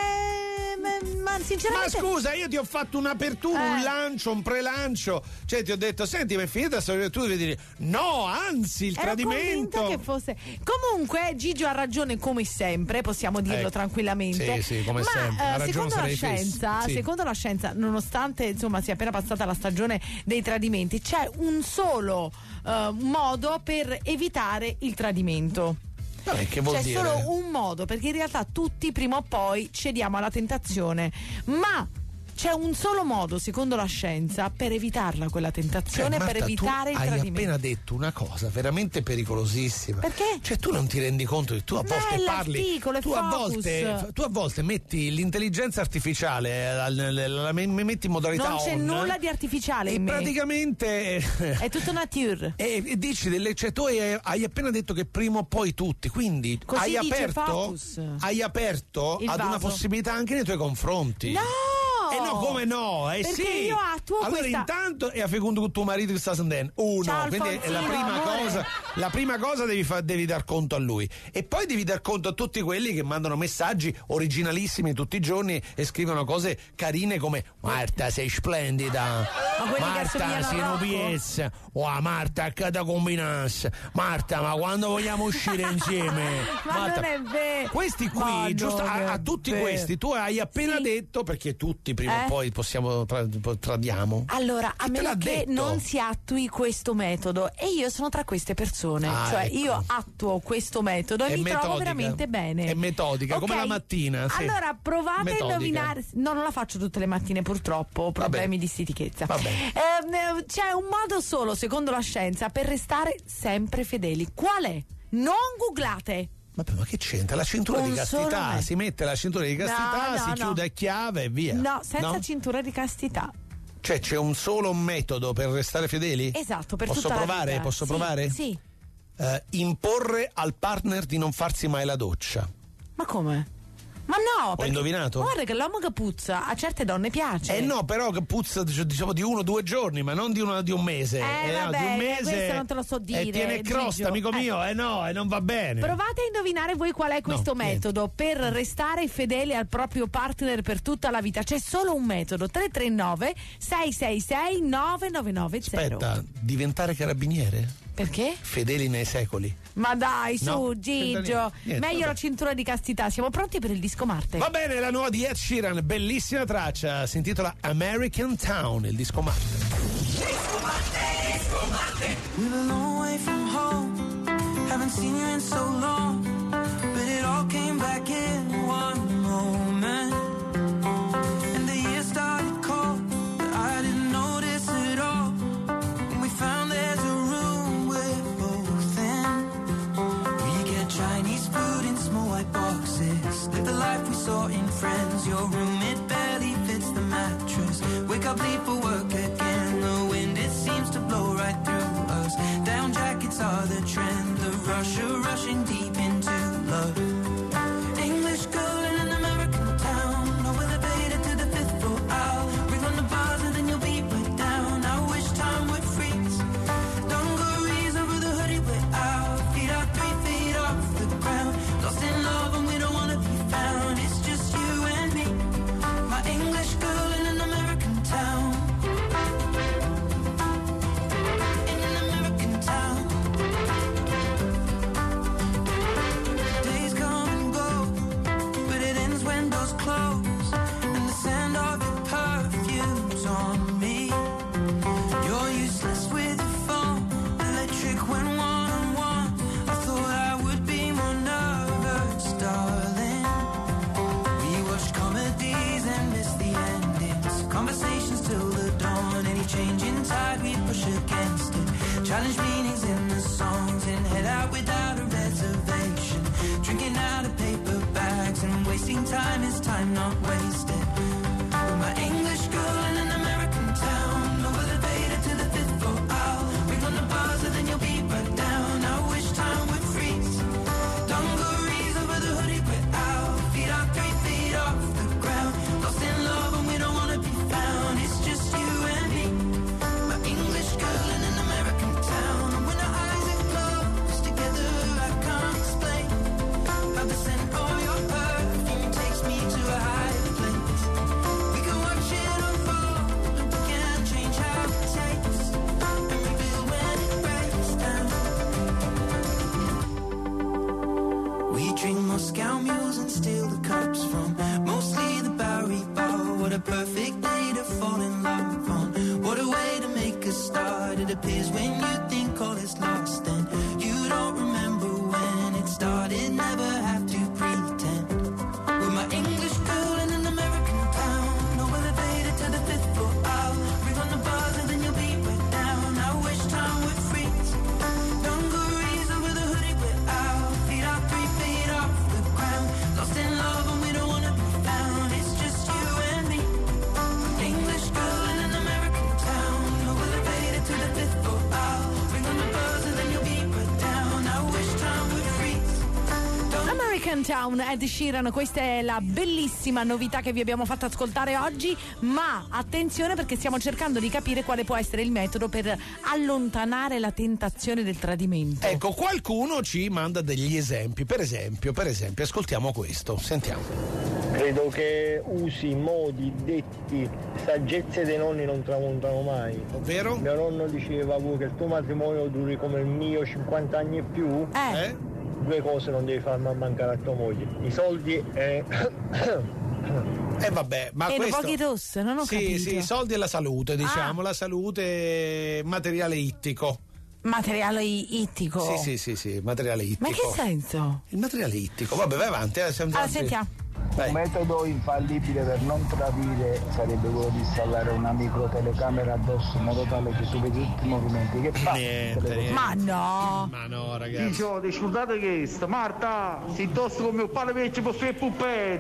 Eh, ma, ma Ma sinceramente scusa, io ti ho fatto un'apertura, Eh. un lancio, un prelancio. Cioè ti ho detto, senti, ma è finita la storia, tu devi dire no, anzi, il ero tradimento. convinta che fosse. Comunque Gigio ha ragione come sempre, possiamo dirlo Ecco. tranquillamente. Sì, sì, come ma, sempre. Ha eh, ragione secondo la Sarei Fes. scienza, Sì. secondo la scienza, nonostante insomma sia appena passata la stagione dei tradimenti, c'è un solo eh, modo per evitare il tradimento. Vabbè, che vuol C'è dire? solo un modo, perché in realtà tutti prima o poi cediamo alla tentazione, ma c'è un solo modo, secondo la scienza, per evitarla quella tentazione, Cioè, per Marta, evitare tu il hai tradimento. appena detto una cosa veramente pericolosissima. Perché? Cioè tu non ti rendi conto che tu a No, volte è parli, l'articolo, è tu a, focus. volte, tu a volte metti l'intelligenza artificiale, eh, la, la- la- la metti in modalità Non c'è on, nulla di artificiale e in me. praticamente È tutto nature. e, e dici delle, cioè tu hai, hai appena detto che prima o poi tutti, quindi Così hai dice aperto, Focus. hai aperto Il ad una vaso. possibilità anche nei tuoi confronti. No! Eh no, come no? Eh Perché sì. io attuo allora questa- intanto è a fecondo con tuo marito che sta sentendo. Uno, Ciao, quindi è la Alfonsino, prima amore. cosa, la prima cosa devi, fa- devi dar conto a lui. E poi devi dar conto a tutti quelli che mandano messaggi originalissimi tutti i giorni e scrivono cose carine come Marta sei splendida. Ma quelli che Marta assomigliano a sei una Rocco? piezza. Oh, Marta che da combinasse. Marta, ma quando vogliamo uscire insieme? Ma Marta, non è vero. questi qui, Ma giusto, non a, è a tutti vero. questi, tu hai appena Sì. detto, perché tutti prima Eh? o poi possiamo tra- tradiamo. Allora, a Chi te meno l'ha che detto? non si attui questo metodo, e io sono tra queste persone, Ah, cioè ecco. io attuo questo metodo e È mi trovo metodica. veramente bene. È metodica, come Ok? la mattina, sì. Allora provate Metodica. a indovinare. No, non la faccio tutte le mattine, purtroppo, ho problemi di stitichezza. Va bene. Ehm, c'è un modo solo, secondo la scienza, per restare sempre fedeli. Qual è? Non googlate. Vabbè, ma che c'entra? La cintura Un di solo castità, me- si mette la cintura di castità, No, no, si no. chiude a chiave e via. No, senza No? cintura di castità. Cioè c'è un solo metodo per restare fedeli? Esatto, per Posso tutta la provare? vita. Posso Sì, provare? Sì. Eh, imporre al partner di non farsi mai la doccia. Ma come? Ma no, perché- indovinato? Guarda che l'uomo che puzza a certe donne piace. Eh no, però che puzza diciamo di uno o due giorni, ma non di, una, di un mese. Eh, no, vabbè, di un mese. questo non te lo so dire, E tiene crosta, Gigio. amico Eh. mio. Eh no, e non va bene. Provate a indovinare voi qual è questo No, niente. metodo per restare fedeli al proprio partner per tutta la vita. C'è solo un metodo: tre tre nove sei sei sei nove nove nove zero. Aspetta, diventare carabiniere? Perché? Fedeli nei secoli. Ma dai, su, No, Gigio. niente, Meglio vabbè. la cintura di castità. Siamo pronti per il disco Marte. Va bene, la nuova di Ed Sheeran, bellissima traccia, si intitola American Town, il disco Marte. We were a long way from home, haven't seen you in so long, but it all came back in one moment. And the year started cold, but I didn't notice it all. And we found there's a room we're both in. We get Chinese food in small white boxes, live the life we saw in Friends. Your room, it barely fits the mattress. Wake up late for work again, the wind it seems to blow right through us. Down jackets are the trend, the rush of rushing deep into love. English girl in an American town, no elevator to the fifth floor out. Ring on the bars and then you'll be put down. I wish time would freeze. Dungarees over the hoodie we're out. Feet out three feet off the ground. Lost in love and we don't wanna be found. It's just you and me, my English girl in an American town. In an American town. Days come and go, but it ends when doors close. And the scent of your perfume's on me. You're useless with your phone, electric when one-on-one. I thought I would be more nervous, darling. We watched comedies and missed the endings. Conversations till the dawn. Any change in tide, we push against it. Challenge meanings in the songs and head out without a reservation. Drinking out of paper bags and wasting time is time not wasted. But my English girl in an American town, no elevator to the fifth floor out. Ring on the bars and then you'll be right down. I wish time would freeze. Dungarees over the hoodie we're out. Moscow mules and steal the cups from mostly the Bowery Bar. What a perfect day to fall in love on. What a way to make a start. It appears when you think all is lost and you don't remember when it started. Never have to pretend. With my English girl in an American town, no elevator to the fifth floor out. Ring on the buzzer, then you'll be right down. I wish time would freeze. Dungarees over the hoodie without. Feet out three feet off the ground. Lost in love and we don't wanna be found. It's just you and me. English girl in an American town. No elevator to the fifth floor out. Ring on the buzzer, then you'll be right down. I wish time would freeze. American Town, Ed Sheeran, questa è la bellissima novità che vi abbiamo fatto ascoltare oggi, ma attenzione perché stiamo cercando di capire quale può essere il metodo per allontanare la tentazione del tradimento. Ecco, qualcuno ci manda degli esempi, per esempio, per esempio, ascoltiamo questo, sentiamo. Credo che usi, modi, detti, saggezze dei nonni non tramontano mai. Ovvero? Mio nonno diceva che il tuo matrimonio duri come il mio, cinquanta anni e più. Eh? Eh? Due cose non devi far mancare a tua moglie: i soldi e Eh vabbè, ma E questo... pochi tosse, non ho sì, capito. Sì, i soldi e la salute, diciamo, Ah. la salute, materiale ittico. Materiale ittico. Sì, sì, sì, sì, materiale ittico. Ma in che senso? Il materiale ittico, vabbè, vai avanti. Eh, siamo Allora, tanti. sentiamo. Vai. Un metodo infallibile per non tradire sarebbe quello di installare una micro telecamera addosso in modo tale che tu vedi tutti i movimenti che fa. Niente, niente. Ma no. Ma no, ragazzi. Dicevo, scusate che sta Marta, si tosse con mio padre per ci posso fare puppette.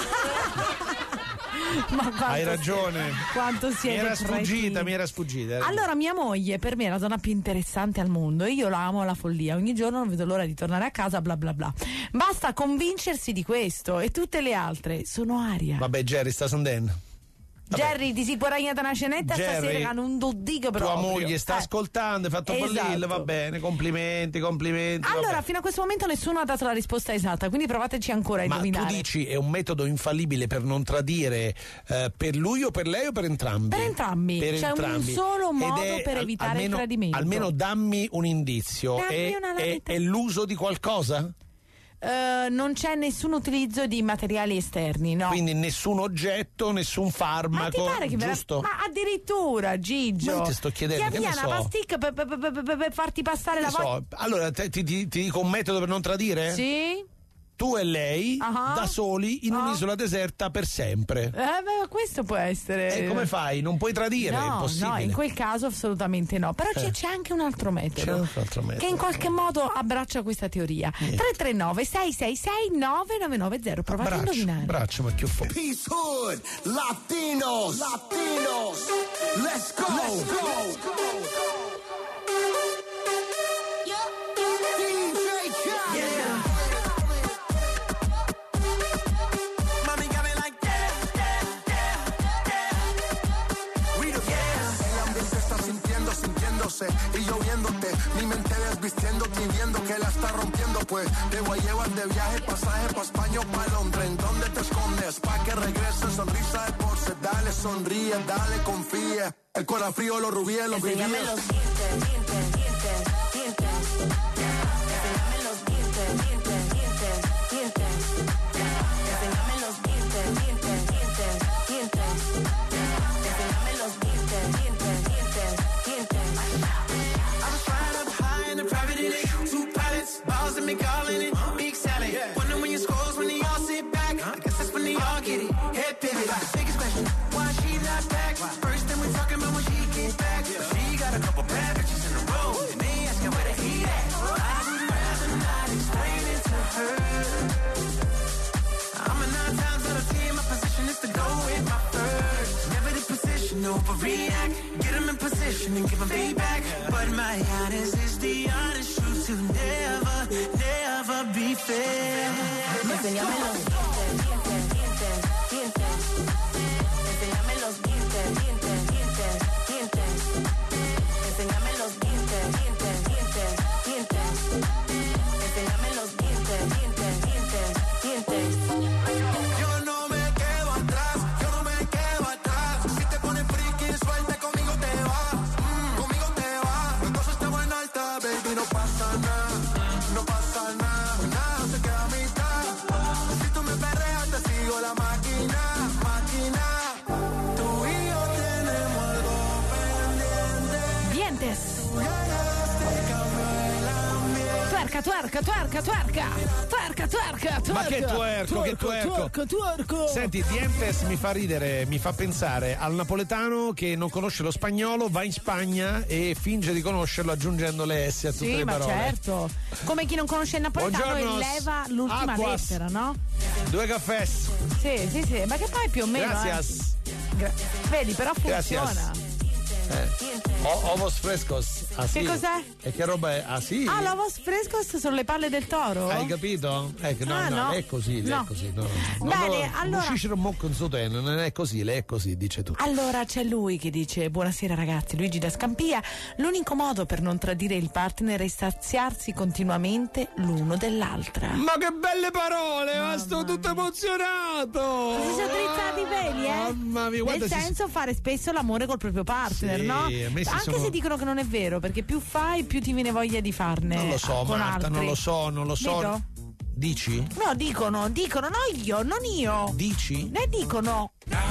Ma quanto Hai siete- ragione. Quanto Mi siete era cretini. sfuggita, mi era sfuggita. era- Allora, mia moglie per me è la donna più interessante al mondo. Io la amo alla follia. Ogni giorno non vedo l'ora di tornare a casa, bla bla bla. Basta convincersi di questo e tutte le altre sono aria. Vabbè, Jerry, sta sondendo. Jerry, ti si guadagna una cenetta Jerry, stasera con un dodico Tua proprio. moglie sta Eh. ascoltando, hai fatto Esatto. Ballil, va bene, complimenti, complimenti. Allora, vabbè. fino a questo momento nessuno ha dato la risposta esatta, quindi provateci ancora a Ma indovinare. tu dici è un metodo infallibile per non tradire eh, per lui o per lei o per entrambi? Per entrambi. Per C'è un entrambi. solo Ed modo è per al- evitare almeno, il tradimento. Almeno dammi un indizio. Dammi è, una è- lametta. è l'uso di qualcosa? Eh, non c'è nessun utilizzo di materiali esterni, no? Quindi nessun oggetto, nessun Ma ti farmaco, pare che vera- giusto? Ma addirittura, Gigio. Ma io ti sto chiedendo, Ti che ne avvia so? una pasticca per, per- per- per- per farti passare la Che voglia. so, allora te- ti, ti- ti dico un metodo per non tradire? Sì? Tu e lei Ah. da soli in Ah. un'isola deserta per sempre. Eh, beh, questo può essere. E come fai? Non puoi tradire, è No, impossibile. no, in quel caso assolutamente no. Però c'è, Eh. c'è anche un altro metodo. C'è un altro metodo. Che in qualche modo abbraccia questa teoria. tre tre nove sei sei sei nove nove nove zero. Provate a Braccio, indovinare. braccio, ma che fu- Peace Hood, Latinos, Latinos, let's go, let's go. D J Khaled. Mami got me like that, that, that, that. We the best. El ambiente está sintiendo, sintiéndose y yo viéndote, mi mente desvistiéndote y viendo que la está rompiendo, pues te voy a llevar de viaje, pasaje pa' España o pa' Londres. ¿En dónde te escondes? Pa' que regrese, sonrisa de porce, dale, sonríe, dale, confía. El corazón frío, los rubíes, los Enséñame vivíes. los dientes, dientes, dientes, dientes. Enséñame los dientes, dientes, dientes, dientes. Enséñame los dientes, dientes, dientes, dientes. Enséñame los dientes, dientes, dientes, dientes. I was flying up high in the private jet, two pilots, balls and me calling it big salad. Wondering when you scores when they all sit back. I guess that's when they all get it. Head pivot, biggest question, why she not back? First thing we talking about when she get back. She got a couple bad bitches in a row, and they asking where the heat at. I would rather not explain it to her. I'm a nine times out of ten, my position is to go with my first. Never the position, overreact. Get them in position and give them payback. But my honest is the honest truth to never, never be fair. Enséñame los dientes, dientes, dientes, dientes. Enséñame los dientes, dientes, dientes, dientes. Enséñame los dientes, dientes, dientes, dientes. Enséñame los dientes, dientes, dientes, dientes. Yo no me quedo atrás, yo no me quedo atrás. Si te pones friki, suelta, conmigo te vas, mm, conmigo te vas. La cosa está buena alta, baby, no pasa nada, no pasa nada, nada se queda a mitad. Tuerca, tuerca, tuerca, tuerca, tuerca, tuerca, tuerca. Ma che tuerco, che tuerco. Tuerca, tuerco. Senti, Dientes mi fa ridere, mi fa pensare al napoletano che non conosce lo spagnolo, va in Spagna e finge di conoscerlo aggiungendo le S a tutte sì, le ma parole. certo. Come chi non conosce il napoletano Buongiorno, e leva l'ultima Aquas. lettera, no? Due caffè. Sì, sì, sì, ma che poi più o meno. Gracias. Eh. Gra- Vedi, però funziona. Gracias. Eh. O- ovos frescos. Ah, sì. Che cos'è? E che roba è? Ah sì? Ah, l'ovos frescos sono le palle del toro? Hai capito? Eh, no, Ah, no, no. è così, lei No. è così. No, no. Bene, no, allora- Cicero Mocco in suo tempo, non è così, lei è così, dice tu. Allora c'è lui che dice: buonasera ragazzi, Luigi da Scampia. L'unico modo per non tradire il partner è saziarsi continuamente l'uno dell'altra. Ma che belle parole, ma sto tutto emozionato. Si sono drizzati i peli, eh? Mamma mia, guarda, Nel si- senso fare spesso l'amore col proprio partner, Sì, no? a me si Anche sono- se dicono che non è vero, perché più fai più ti viene voglia di farne. Non lo so, con Marta, altri. non lo so, non lo so. Vedo? Dici? No, dicono, dicono, no io, non io. Dici? Ne dicono.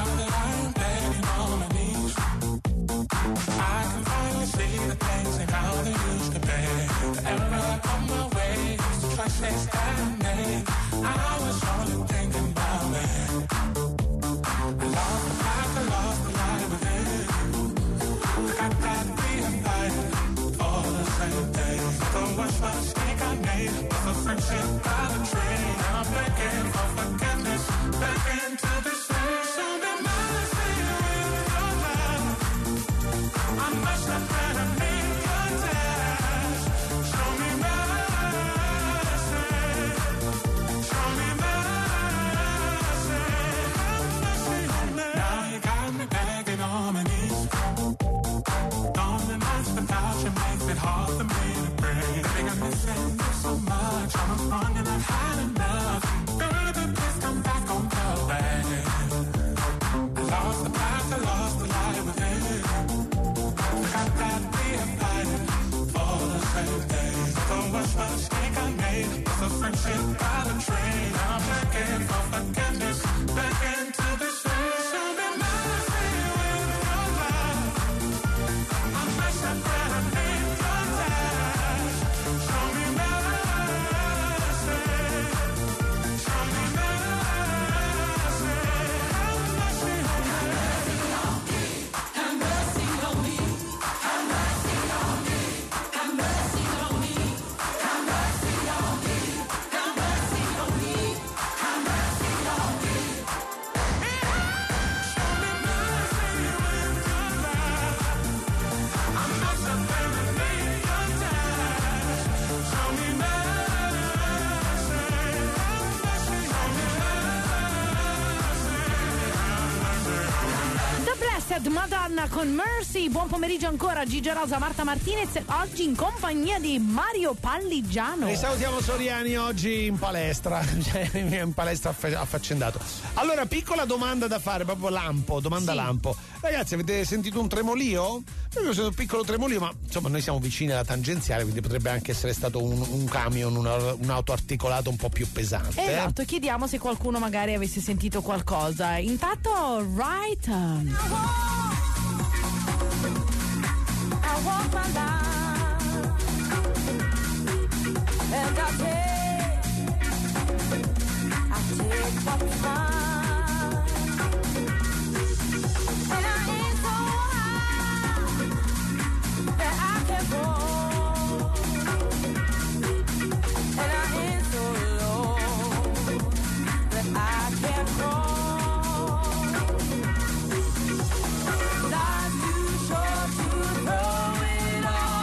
Madonna con Mercy. Buon pomeriggio ancora, Gigi Rosa, Marta Martinez, oggi in compagnia di Mario Palligiano. E salutiamo Soriani oggi in palestra, cioè in palestra affa- affaccendato. Allora, piccola domanda da fare, proprio lampo, domanda Sì. lampo. Ragazzi, avete sentito un tremolio? Io ho sentito un piccolo tremolio, ma insomma noi siamo vicini alla tangenziale, quindi potrebbe anche essere stato un, un camion, una, un auto articolato un po' più pesante. Esatto, chiediamo se qualcuno magari avesse sentito qualcosa. Intanto, right. um, I walk my line, and I take, I take what's mine, and I ain't so high that I can fall, and I ain't so low that I can't fall. Life's too short to throw it all.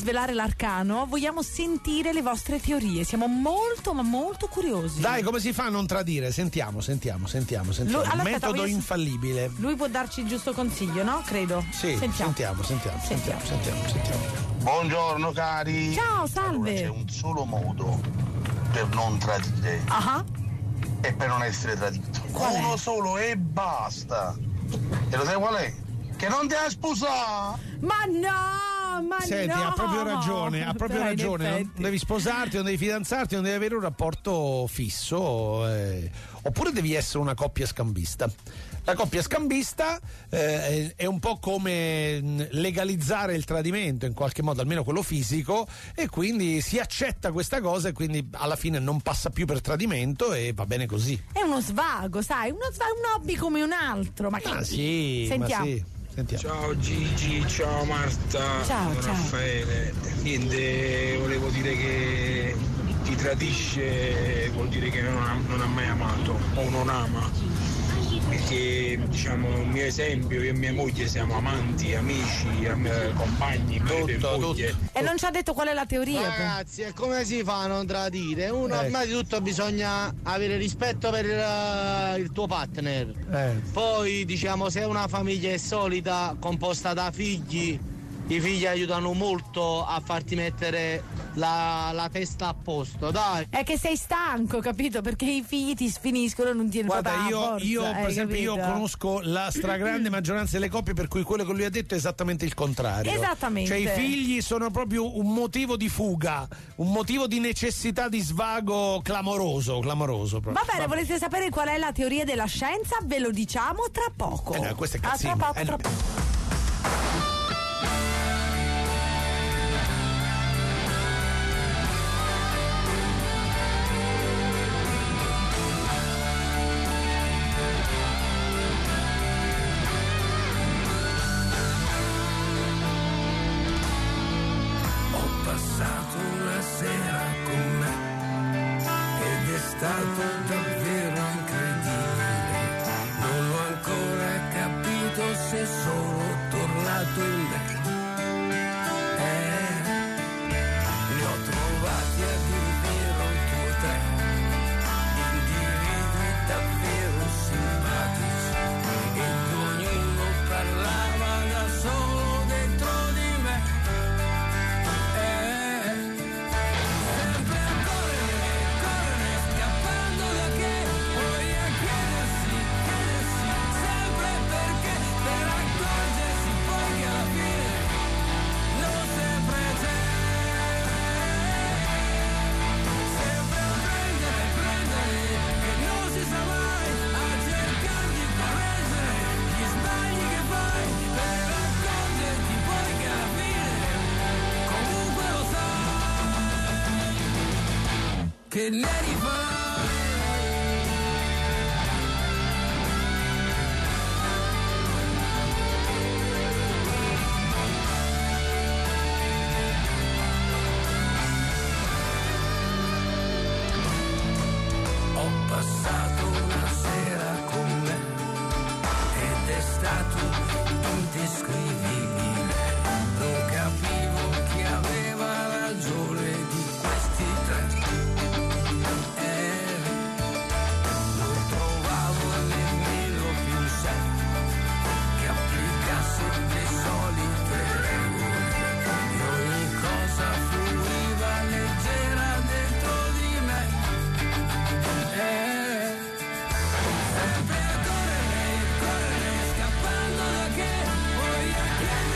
svelare l'arcano, vogliamo sentire le vostre teorie. Siamo molto ma molto curiosi. Dai, come si fa a non tradire? Sentiamo, sentiamo, sentiamo, sentiamo. Lui, allora, metodo aspetta, infallibile. Lui può darci il giusto consiglio, no? Credo. Sì, sentiamo, sentiamo, sentiamo, sentiamo, sentiamo, sentiamo. Buongiorno cari. Ciao, salve. Allora, c'è un solo modo per non tradire. Ah. E per non essere tradito. Qual Uno è? solo e basta. E lo sai qual è? Che non ti ha sposato. Ma no, ma Senti, no. ha proprio ragione, ha proprio Però in ragione. Non effetti. devi sposarti, non devi fidanzarti, non devi avere un rapporto fisso, eh, oppure devi essere una coppia scambista. La coppia scambista eh, è un po' come legalizzare il tradimento, in qualche modo, almeno quello fisico, e quindi si accetta questa cosa e quindi alla fine non passa più per tradimento e va bene così. È uno svago, sai, uno svago, un hobby come un altro. Ma che Ah sì, sentiamo. ma sì. Sentiamo. Ciao Gigi, ciao Marta, Ciao, sono ciao. Raffaele. Niente, volevo dire che chi tradisce vuol dire che non ha, non ha mai amato o non ama. Perché diciamo il mio esempio, io e mia moglie siamo amanti, amici, am- compagni, marito e moglie. E non ci ha detto qual è la teoria. poi. Ragazzi, e come si fa a non tradire? Uno, Eh. prima di tutto bisogna avere rispetto per il, il tuo partner. Eh. Poi, diciamo, se una famiglia è solida, composta da figli, i figli aiutano molto a farti mettere la, la testa a posto, dai. È che sei stanco, capito? Perché i figli ti sfiniscono e non ti Guarda, proprio io, la forza, io, per eh, esempio, io capito? conosco la stragrande maggioranza delle coppie per cui quello che lui ha detto è esattamente il contrario. Esattamente. Cioè, i figli sono proprio un motivo di fuga, un motivo di necessità di svago clamoroso, clamoroso. Va proprio. bene, volete sapere qual è la teoria della scienza? Ve lo diciamo tra poco. Eh no, questo è Ah, cazzino. tra poco, Eh tra no. poco. Ho passato una sera con me ed è stato davvero incredibile. Non ho ancora capito se sono tornato in me. Eh, ne ho trovati a dir vero due o tre, individui davvero simpatici, ed ognuno parlava da solo dentro di me. Eh, sempre a correre, correre, scappando da che, poi a chiedersi, chiedersi, sempre perché, per accorgersi poi che alla fine non sempre c'è. Sempre a prendere, prendere, che non si sa mai, a cercare di correggere gli sbagli che fai, per accorgerti poi che alla fine comunque lo sai che ne rifai. Ho passato una sera con me ed è stato indescrivibile. Non capivo chi aveva ragione di questi tre. Eh, non trovavo nemmeno più un sé che applicasse le solite regole e ogni cosa fluiva leggera dentro di me. Eh, sempre a correre, correre, scappando da che, poi a chiedere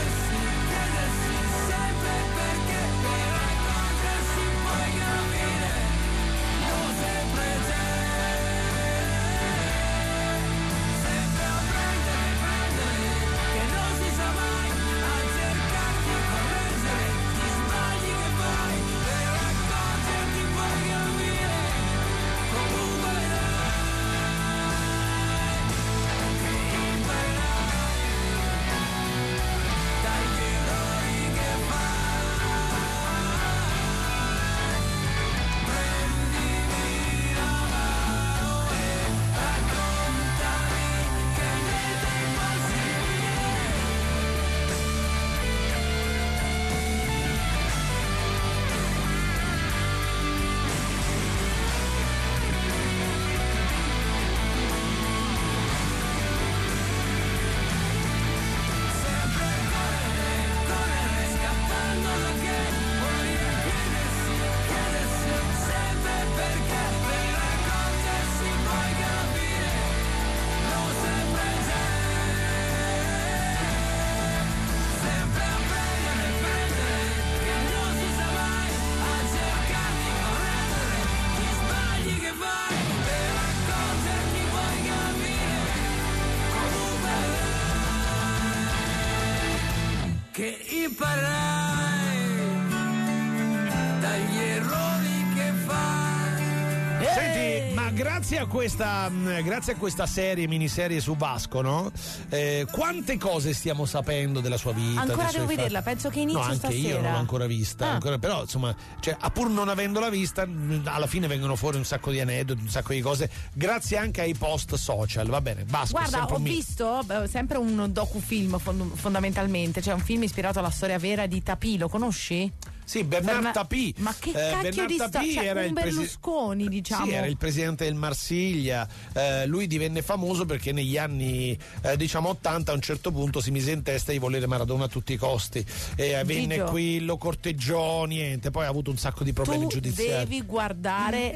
imparerai dagli errori che fai. Senti, ma grazie a questa mh, grazie a questa serie, miniserie su Vasco, no? Eh, quante cose stiamo sapendo della sua vita? Ancora dei devo suoi vederla, fa- penso che inizio no, anche stasera. io non l'ho ancora vista, Ah. ancora, però insomma, cioè, pur non avendola vista, mh, alla fine vengono fuori un sacco di aneddoti, un sacco di cose, grazie anche ai post social, va bene. Vasco, Guarda, sempre ho un mi- visto eh, sempre un docufilm fond- fondamentalmente, cioè un film ispirato alla storia vera di Tapie, lo conosci? Sì, Bernard Berna- Tapie. Ma che Eh, cacchio Bernard di sto- Tapie cioè, era un il presi- Berlusconi, diciamo. Sì, era il presidente del Marsiglia. Eh, lui divenne famoso perché negli anni eh, diciamo ottanta a un certo punto si mise in testa di volere Maradona a tutti i costi. E venne Gigio. qui, lo corteggiò, niente, poi ha avuto un sacco di problemi Tu giudiziari. devi guardare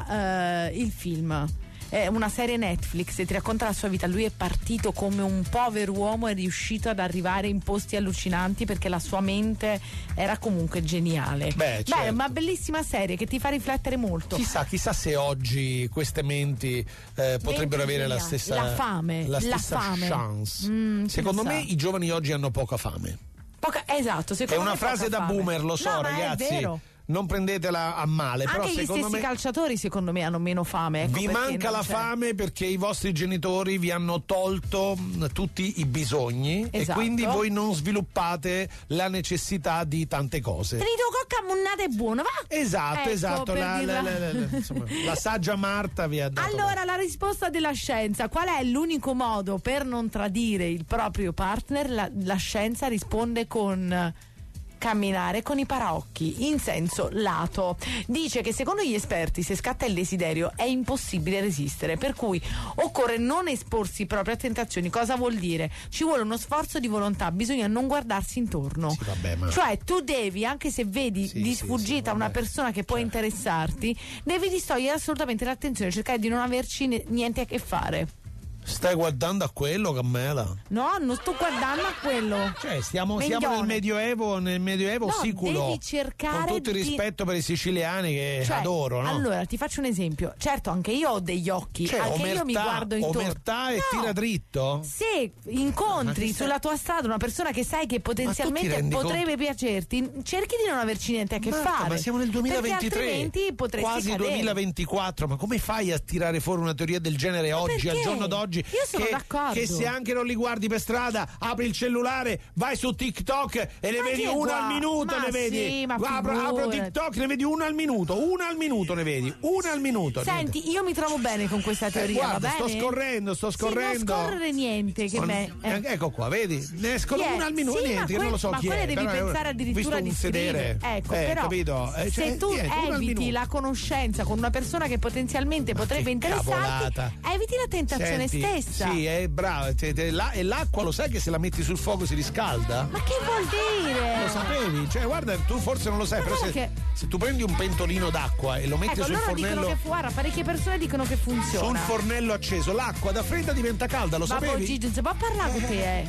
la, eh, il film. È una serie Netflix e ti racconta la sua vita. Lui è partito come un povero uomo, è riuscito ad arrivare in posti allucinanti perché la sua mente era comunque geniale. Beh, certo. è una bellissima serie che ti fa riflettere molto. Chissà, chissà se oggi queste menti eh, potrebbero avere la via. stessa La fame, la la stessa fame. chance. Mm, chi Secondo lo me sa. i giovani oggi hanno poca fame. Poca- esatto, È secondo una me frase poca da fame. boomer, lo so, No, ma ragazzi. È vero. Non prendetela a male, però Anche gli secondo stessi me calciatori secondo me hanno meno fame. Ecco vi perché manca non la c'è. fame perché i vostri genitori vi hanno tolto mh, tutti i bisogni e Esatto. quindi voi non sviluppate la necessità di tante cose. Tenito cocca munnata e buono, va? Esatto, Ecco, esatto, per la, dirla- la- la- la- insomma, la saggia Marta vi ha dato. Allora, la risposta della scienza: qual è l'unico modo per non tradire il proprio partner? La, la scienza risponde con camminare con i paraocchi in senso lato. Dice che secondo gli esperti, se scatta il desiderio è impossibile resistere, per cui occorre non esporsi proprio a tentazioni. Cosa vuol dire? Ci vuole uno sforzo di volontà, bisogna non guardarsi intorno. Sì, vabbè, ma- Cioè tu devi, anche se vedi Sì, di sì, sfuggita sì, una vabbè. persona che può interessarti, devi distogliere assolutamente l'attenzione, cercare di non averci ne- niente a che fare. Stai guardando a quello, Cammela? No, non sto guardando a quello. Cioè, stiamo, siamo Mendione. nel Medioevo, nel Medioevo No, siculo. devi cercare con tutto il di- rispetto per i siciliani che Cioè, adoro, no? Allora, ti faccio un esempio. Certo, anche io ho degli occhi, Cioè, anche omertà, io mi guardo intorno. omertà e No. tira dritto? Se Ma incontri che stai- sulla tua strada una persona che sai che potenzialmente rendi potrebbe piacerti, cerchi di non averci niente a che Marta, fare. ma siamo nel duemilaventitré, Perché altrimenti potresti quasi cadere. duemilaventiquattro, ma come fai a tirare fuori una teoria del genere oggi, perché? al giorno d'oggi? Io sono che, d'accordo. che se anche non li guardi per strada, apri il cellulare, vai su TikTok e ne Ma vedi che uno gua- al minuto, ma ne vedi. sì, ma apro, apro figurati. TikTok, ne vedi uno al minuto, uno al minuto ne vedi, uno al minuto. niente. Senti, io mi trovo bene con questa Eh, teoria, guarda, va sto bene? scorrendo, sto Sì, scorrendo. non scorrere niente, che Con- me... eh. Ecco qua, vedi? Ne escono Chi è? uno al minuto, Sì, ma niente, che que- non lo so ma chi quelle è. devi però è- pensare addirittura visto di un sedere. scrivere. Ecco, eh, però capito? Eh, se cioè, tu niente, uno al eviti minuto. la conoscenza con una persona che potenzialmente potrebbe che interessarti, cavolata. eviti la tentazione Senti, stessa. Sì, è bravo. te- te- la- E l'acqua lo sai che se la metti sul fuoco si riscalda? Ma che vuol dire? Lo sapevi? Cioè, guarda, tu forse non lo sai, Ma però se, guarda che- se tu prendi un pentolino d'acqua e lo metti Ecco, sul loro dicono fornello, che guarda, parecchie persone dicono che funziona. sul fornello acceso, l'acqua da fredda diventa calda, lo Babbo sapevi? Gigi, non si può parlare con te, eh.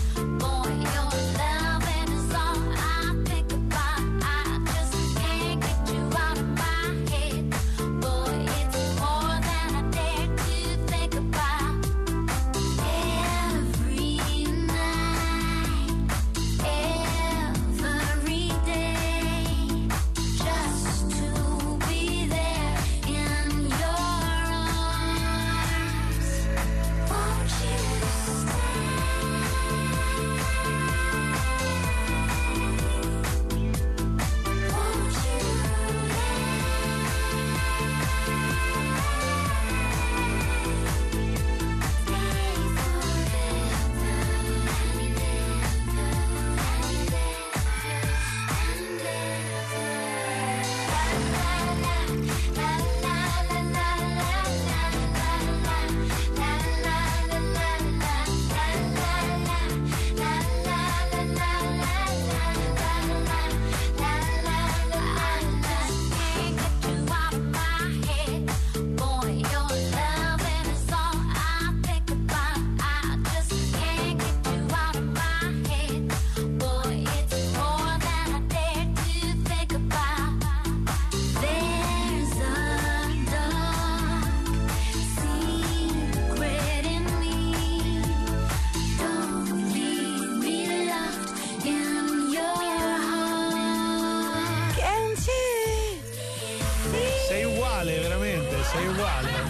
Boy, your loving is all I think about. I just can't get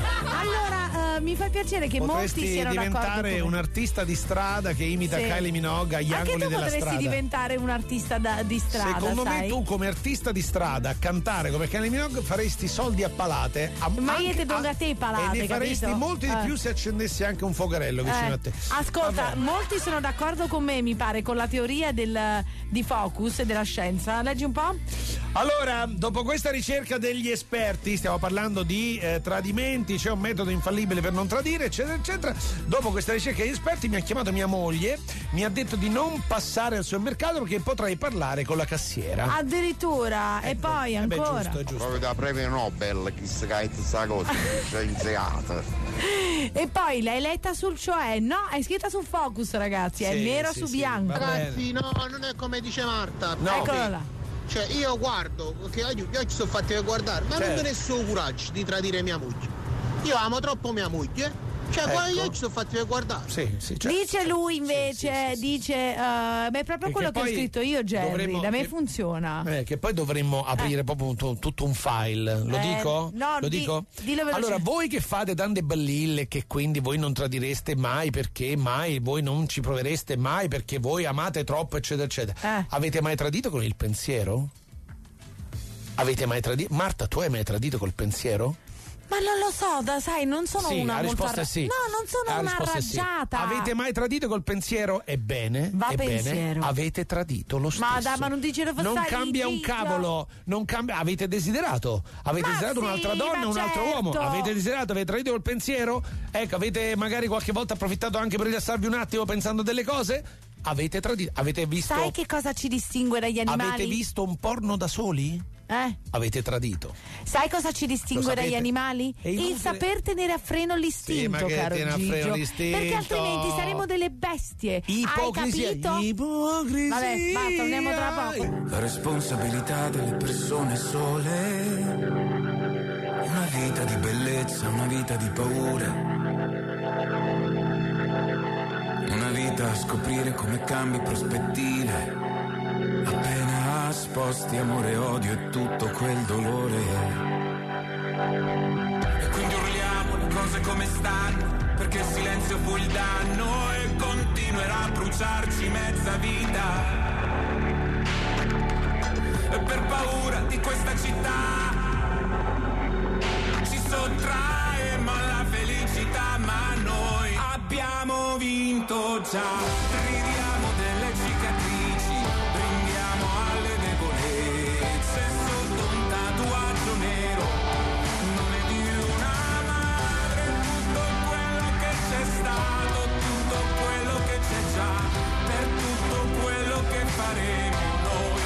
Allora, eh, mi fa piacere che Potresti molti siano d'accordo diventare con me. un artista di strada che imita Sì. Kylie Minogue agli Anche angoli tu della potresti strada. diventare un artista da- di strada, Secondo sai? me tu come artista di strada a cantare come Kylie Minogue faresti soldi a palate. A, Ma io anche te donga a- te palate, e ne faresti capito? molti di Eh. più se accendessi anche un fogarello vicino Eh, a te. Ascolta, Vabbè. molti sono d'accordo con me, mi pare, con la teoria del, di focus e della scienza. Leggi un po'? Allora, dopo questa ricerca degli esperti, stiamo parlando di eh, tradimenti, c'è un metodo infallibile per non tradire, eccetera, eccetera. Dopo questa ricerca degli esperti mi ha chiamato mia moglie, mi ha detto di non passare al supermercato perché potrei parlare con la cassiera. Addirittura, e poi Eh beh, ancora. giusto, è giusto. Proprio da premio Nobel, chi si cazzo questa cosa, scienziata. E poi l'hai letta sul cioè? No, è scritta su Focus, ragazzi, è Sì, nero sì, su sì, bianco. Ragazzi, no, non è come dice Marta. No. Eccola là. Cioè, io guardo, che io, io ci sono fatti per guardare, ma Certo. non ho nessun coraggio di tradire mia moglie. Io amo troppo mia moglie. Cioè, Ecco. guarda, io ci sono fatti per guardare. Sì, sì, certo. Dice lui invece, dice, eh, beh, è proprio E quello che che ho poi scritto io, Jerry, dovremmo- da me che- funziona. Eh, che poi dovremmo aprire proprio un- tutto un file. Lo Eh, dico? no, Lo di- dico? dillo veloce. Allora, voi che fate tante ballille che quindi voi non tradireste mai perché mai voi non ci provereste mai perché voi amate troppo, eccetera, eccetera. Eh. Avete mai tradito con il pensiero? Avete mai tradito? Marta, tu hai mai tradito col pensiero? Ma non lo so, da, sai, non sono Sì, una la molto risposta arra- è sì. No, non sono La una risposta è sì. arrabbiata. Avete mai tradito col pensiero? Ebbene, Va ebbene, pensiero. avete tradito lo stesso. Ma dai, ma non dice Non cambia un cavolo, non cambia. Avete desiderato, avete Ma desiderato sì, un'altra donna, ma un altro certo. uomo. Avete desiderato, avete tradito col pensiero? Ecco, avete magari qualche volta approfittato anche per rilassarvi un attimo pensando delle cose? Avete tradito, avete visto? Sai che cosa ci distingue dagli animali? Avete visto un porno da soli? Eh? Avete tradito. Sai cosa ci distingue Lo sapete? dagli animali? E Il inutile- saper tenere a freno l'istinto, Sì, ma che caro tiene a Gigio. freno l'istinto? Perché altrimenti saremo delle bestie. Ipocrisia, Hai capito? ipocrisia. Vabbè, basta, torniamo tra poco. La responsabilità delle persone sole. Una vita di bellezza, una vita di paura. Una vita a scoprire come cambi prospettive. Appena sposti amore, odio e tutto quel dolore. E quindi urliamo le cose come stanno, perché il silenzio fu il danno e continuerà a bruciarci mezza vita. E per paura di questa città ci sottraemo alla felicità, ma noi abbiamo vinto già. Ridiamo delle cicatrici, brindiamo alle debolezze sotto un tatuaggio nero. Non è di una madre tutto quello che c'è stato, tutto quello che c'è già, per tutto quello che faremo noi.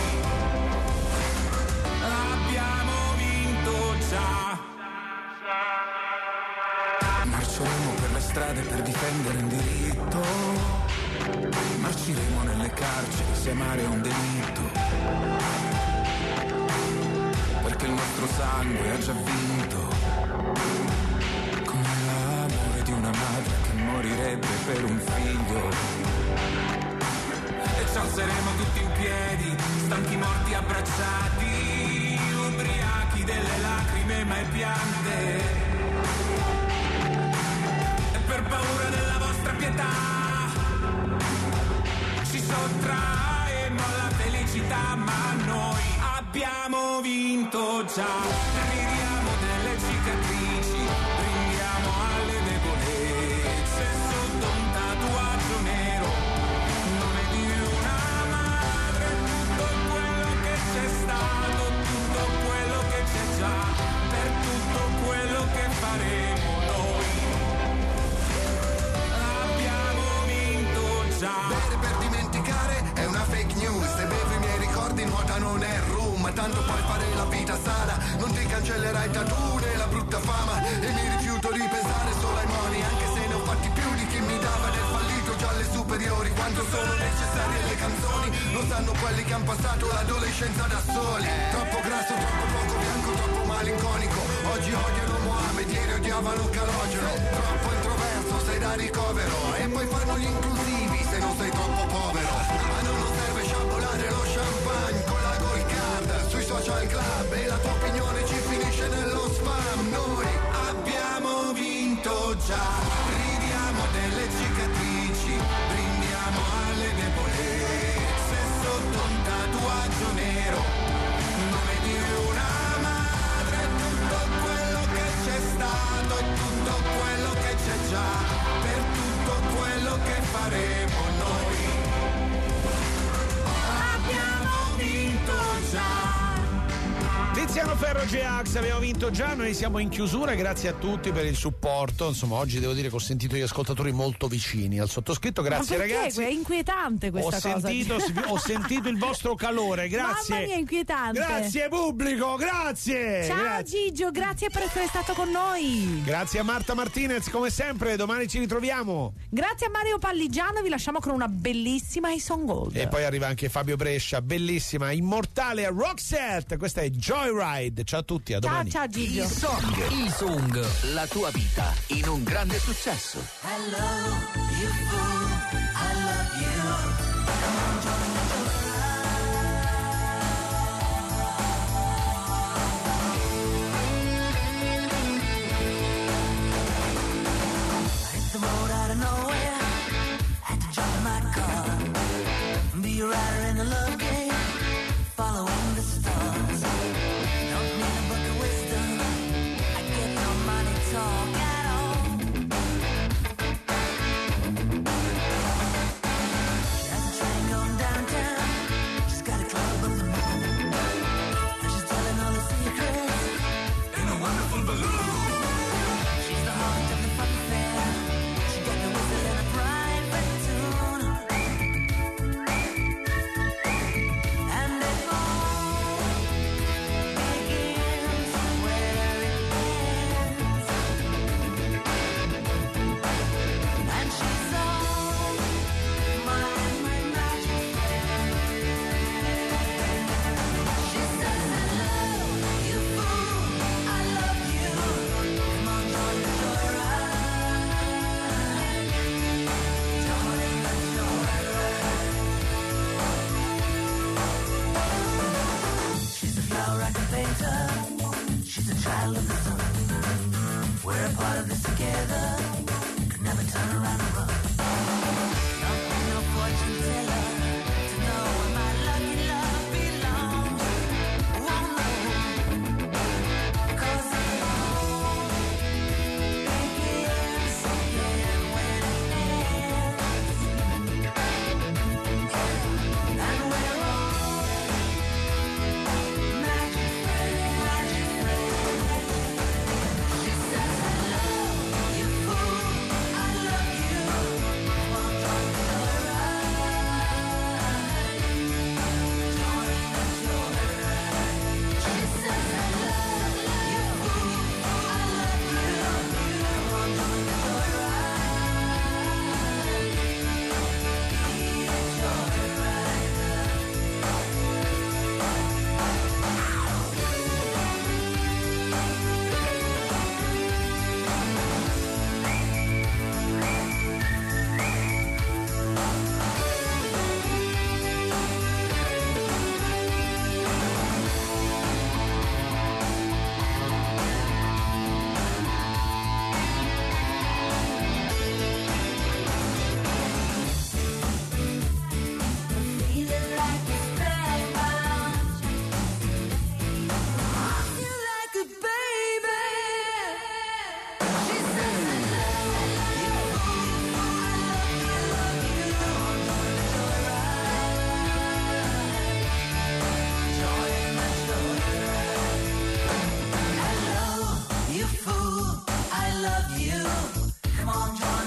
Abbiamo vinto già. Marceremo per le strade per difendere un diritto. Marciremo nelle carceri se amare è un delitto. Perché il nostro sangue ha già vinto. Come l'amore di una madre che morirebbe per un figlio. E ci alzeremo tutti in piedi, stanchi morti abbracciati, ubriachi delle lacrime mai piante. E per paura della vostra pietà ci sottraemo alla felicità, ma noi abbiamo vinto già. Ridiamo delle cicatrici, brindiamo alle debolezze sotto un tatuaggio nero. Non è di una madre tutto quello che c'è stato, tutto quello che c'è già, per tutto quello che faremo noi. Abbiamo vinto già. Bere per dimenticare è una fake news. Se bevo i miei ricordi nuotano nel rum. Ma tanto puoi fare la vita sana, non ti cancellerai il tattoo né la brutta fama. E mi rifiuto di pensare solo ai moni, anche se ne ho fatti più di chi mi dava del fallito già alle superiori. Quanto sono necessarie le canzoni, lo sanno quelli che hanno passato l'adolescenza da soli. Troppo grasso, troppo poco bianco, troppo malinconico. Oggi odiano Mohamed, ieri odiavano Calogero. Troppo introverso, sei da ricovero. E poi fanno gli inclusivi se non sei troppo povero. Ma non serve sciabolare lo champagne con la gold card social club e la tua opinione ci finisce nello spam. Noi abbiamo vinto già, ridiamo delle cicatrici, brindiamo alle debolezze sotto un tatuaggio nero, nome di una madre, tutto quello che c'è stato e tutto quello che c'è già, per tutto quello che faremo noi. Abbiamo vinto già. Tiziano Ferro G-Ax, abbiamo vinto già, noi siamo in chiusura, grazie a tutti per il supporto, insomma oggi devo dire che ho sentito gli ascoltatori molto vicini al sottoscritto, grazie. Ma perché? Ragazzi. È inquietante questa ho cosa. Sentito, ho sentito il vostro calore, grazie. Mamma mia, inquietante. Grazie pubblico, grazie. Ciao grazie. Gigio, grazie per essere stato con noi. Grazie a Marta Martinez, come sempre, domani ci ritroviamo. Grazie a Mario Palligiano, vi lasciamo con una bellissima Ison Gold. E poi arriva anche Fabio Brescia, bellissima, immortale Roxette, questa è Joyride. Ciao a tutti, a domani. Ciao, ciao Gigio. Il song, il song, la tua vita in un grande successo. Hello, you fool, I love you. Come on, join the I hit the road out of nowhere, had to jump in my car, be a rider in the love game, following the stars. Don't need a book of wisdom, I get no money talk at all. She has a train going downtown, she's got a club of the moon, and she's telling all the secrets in a wonderful balloon. She's the heart of the fun fair, she got the whistle and a private tune, and it all begins where it ends, and she's all my, my magic friend. She says, hello, you fool, I love you. Come on, join the joyride. Join the joyride. She's a flower I can paint her. She's a child of the sun. We're a part of this together. Could never turn around and run. Don't need no fortune teller to know where my lucky love belongs. Won't know, 'cause it all begins again when it ends, and we're all magic friends, magic friends. She says, hello, you fool, I love you. Come on, join the joyride. Join the joyride. She says, hello, you fool, I love you. Come on, join the joyride. Be a joyride. Feeling like a spellbound. Feel like a baby. She says, hello, you fool, I love you, love you. Join the joyride. Hello, you fool, I love you. Come on, join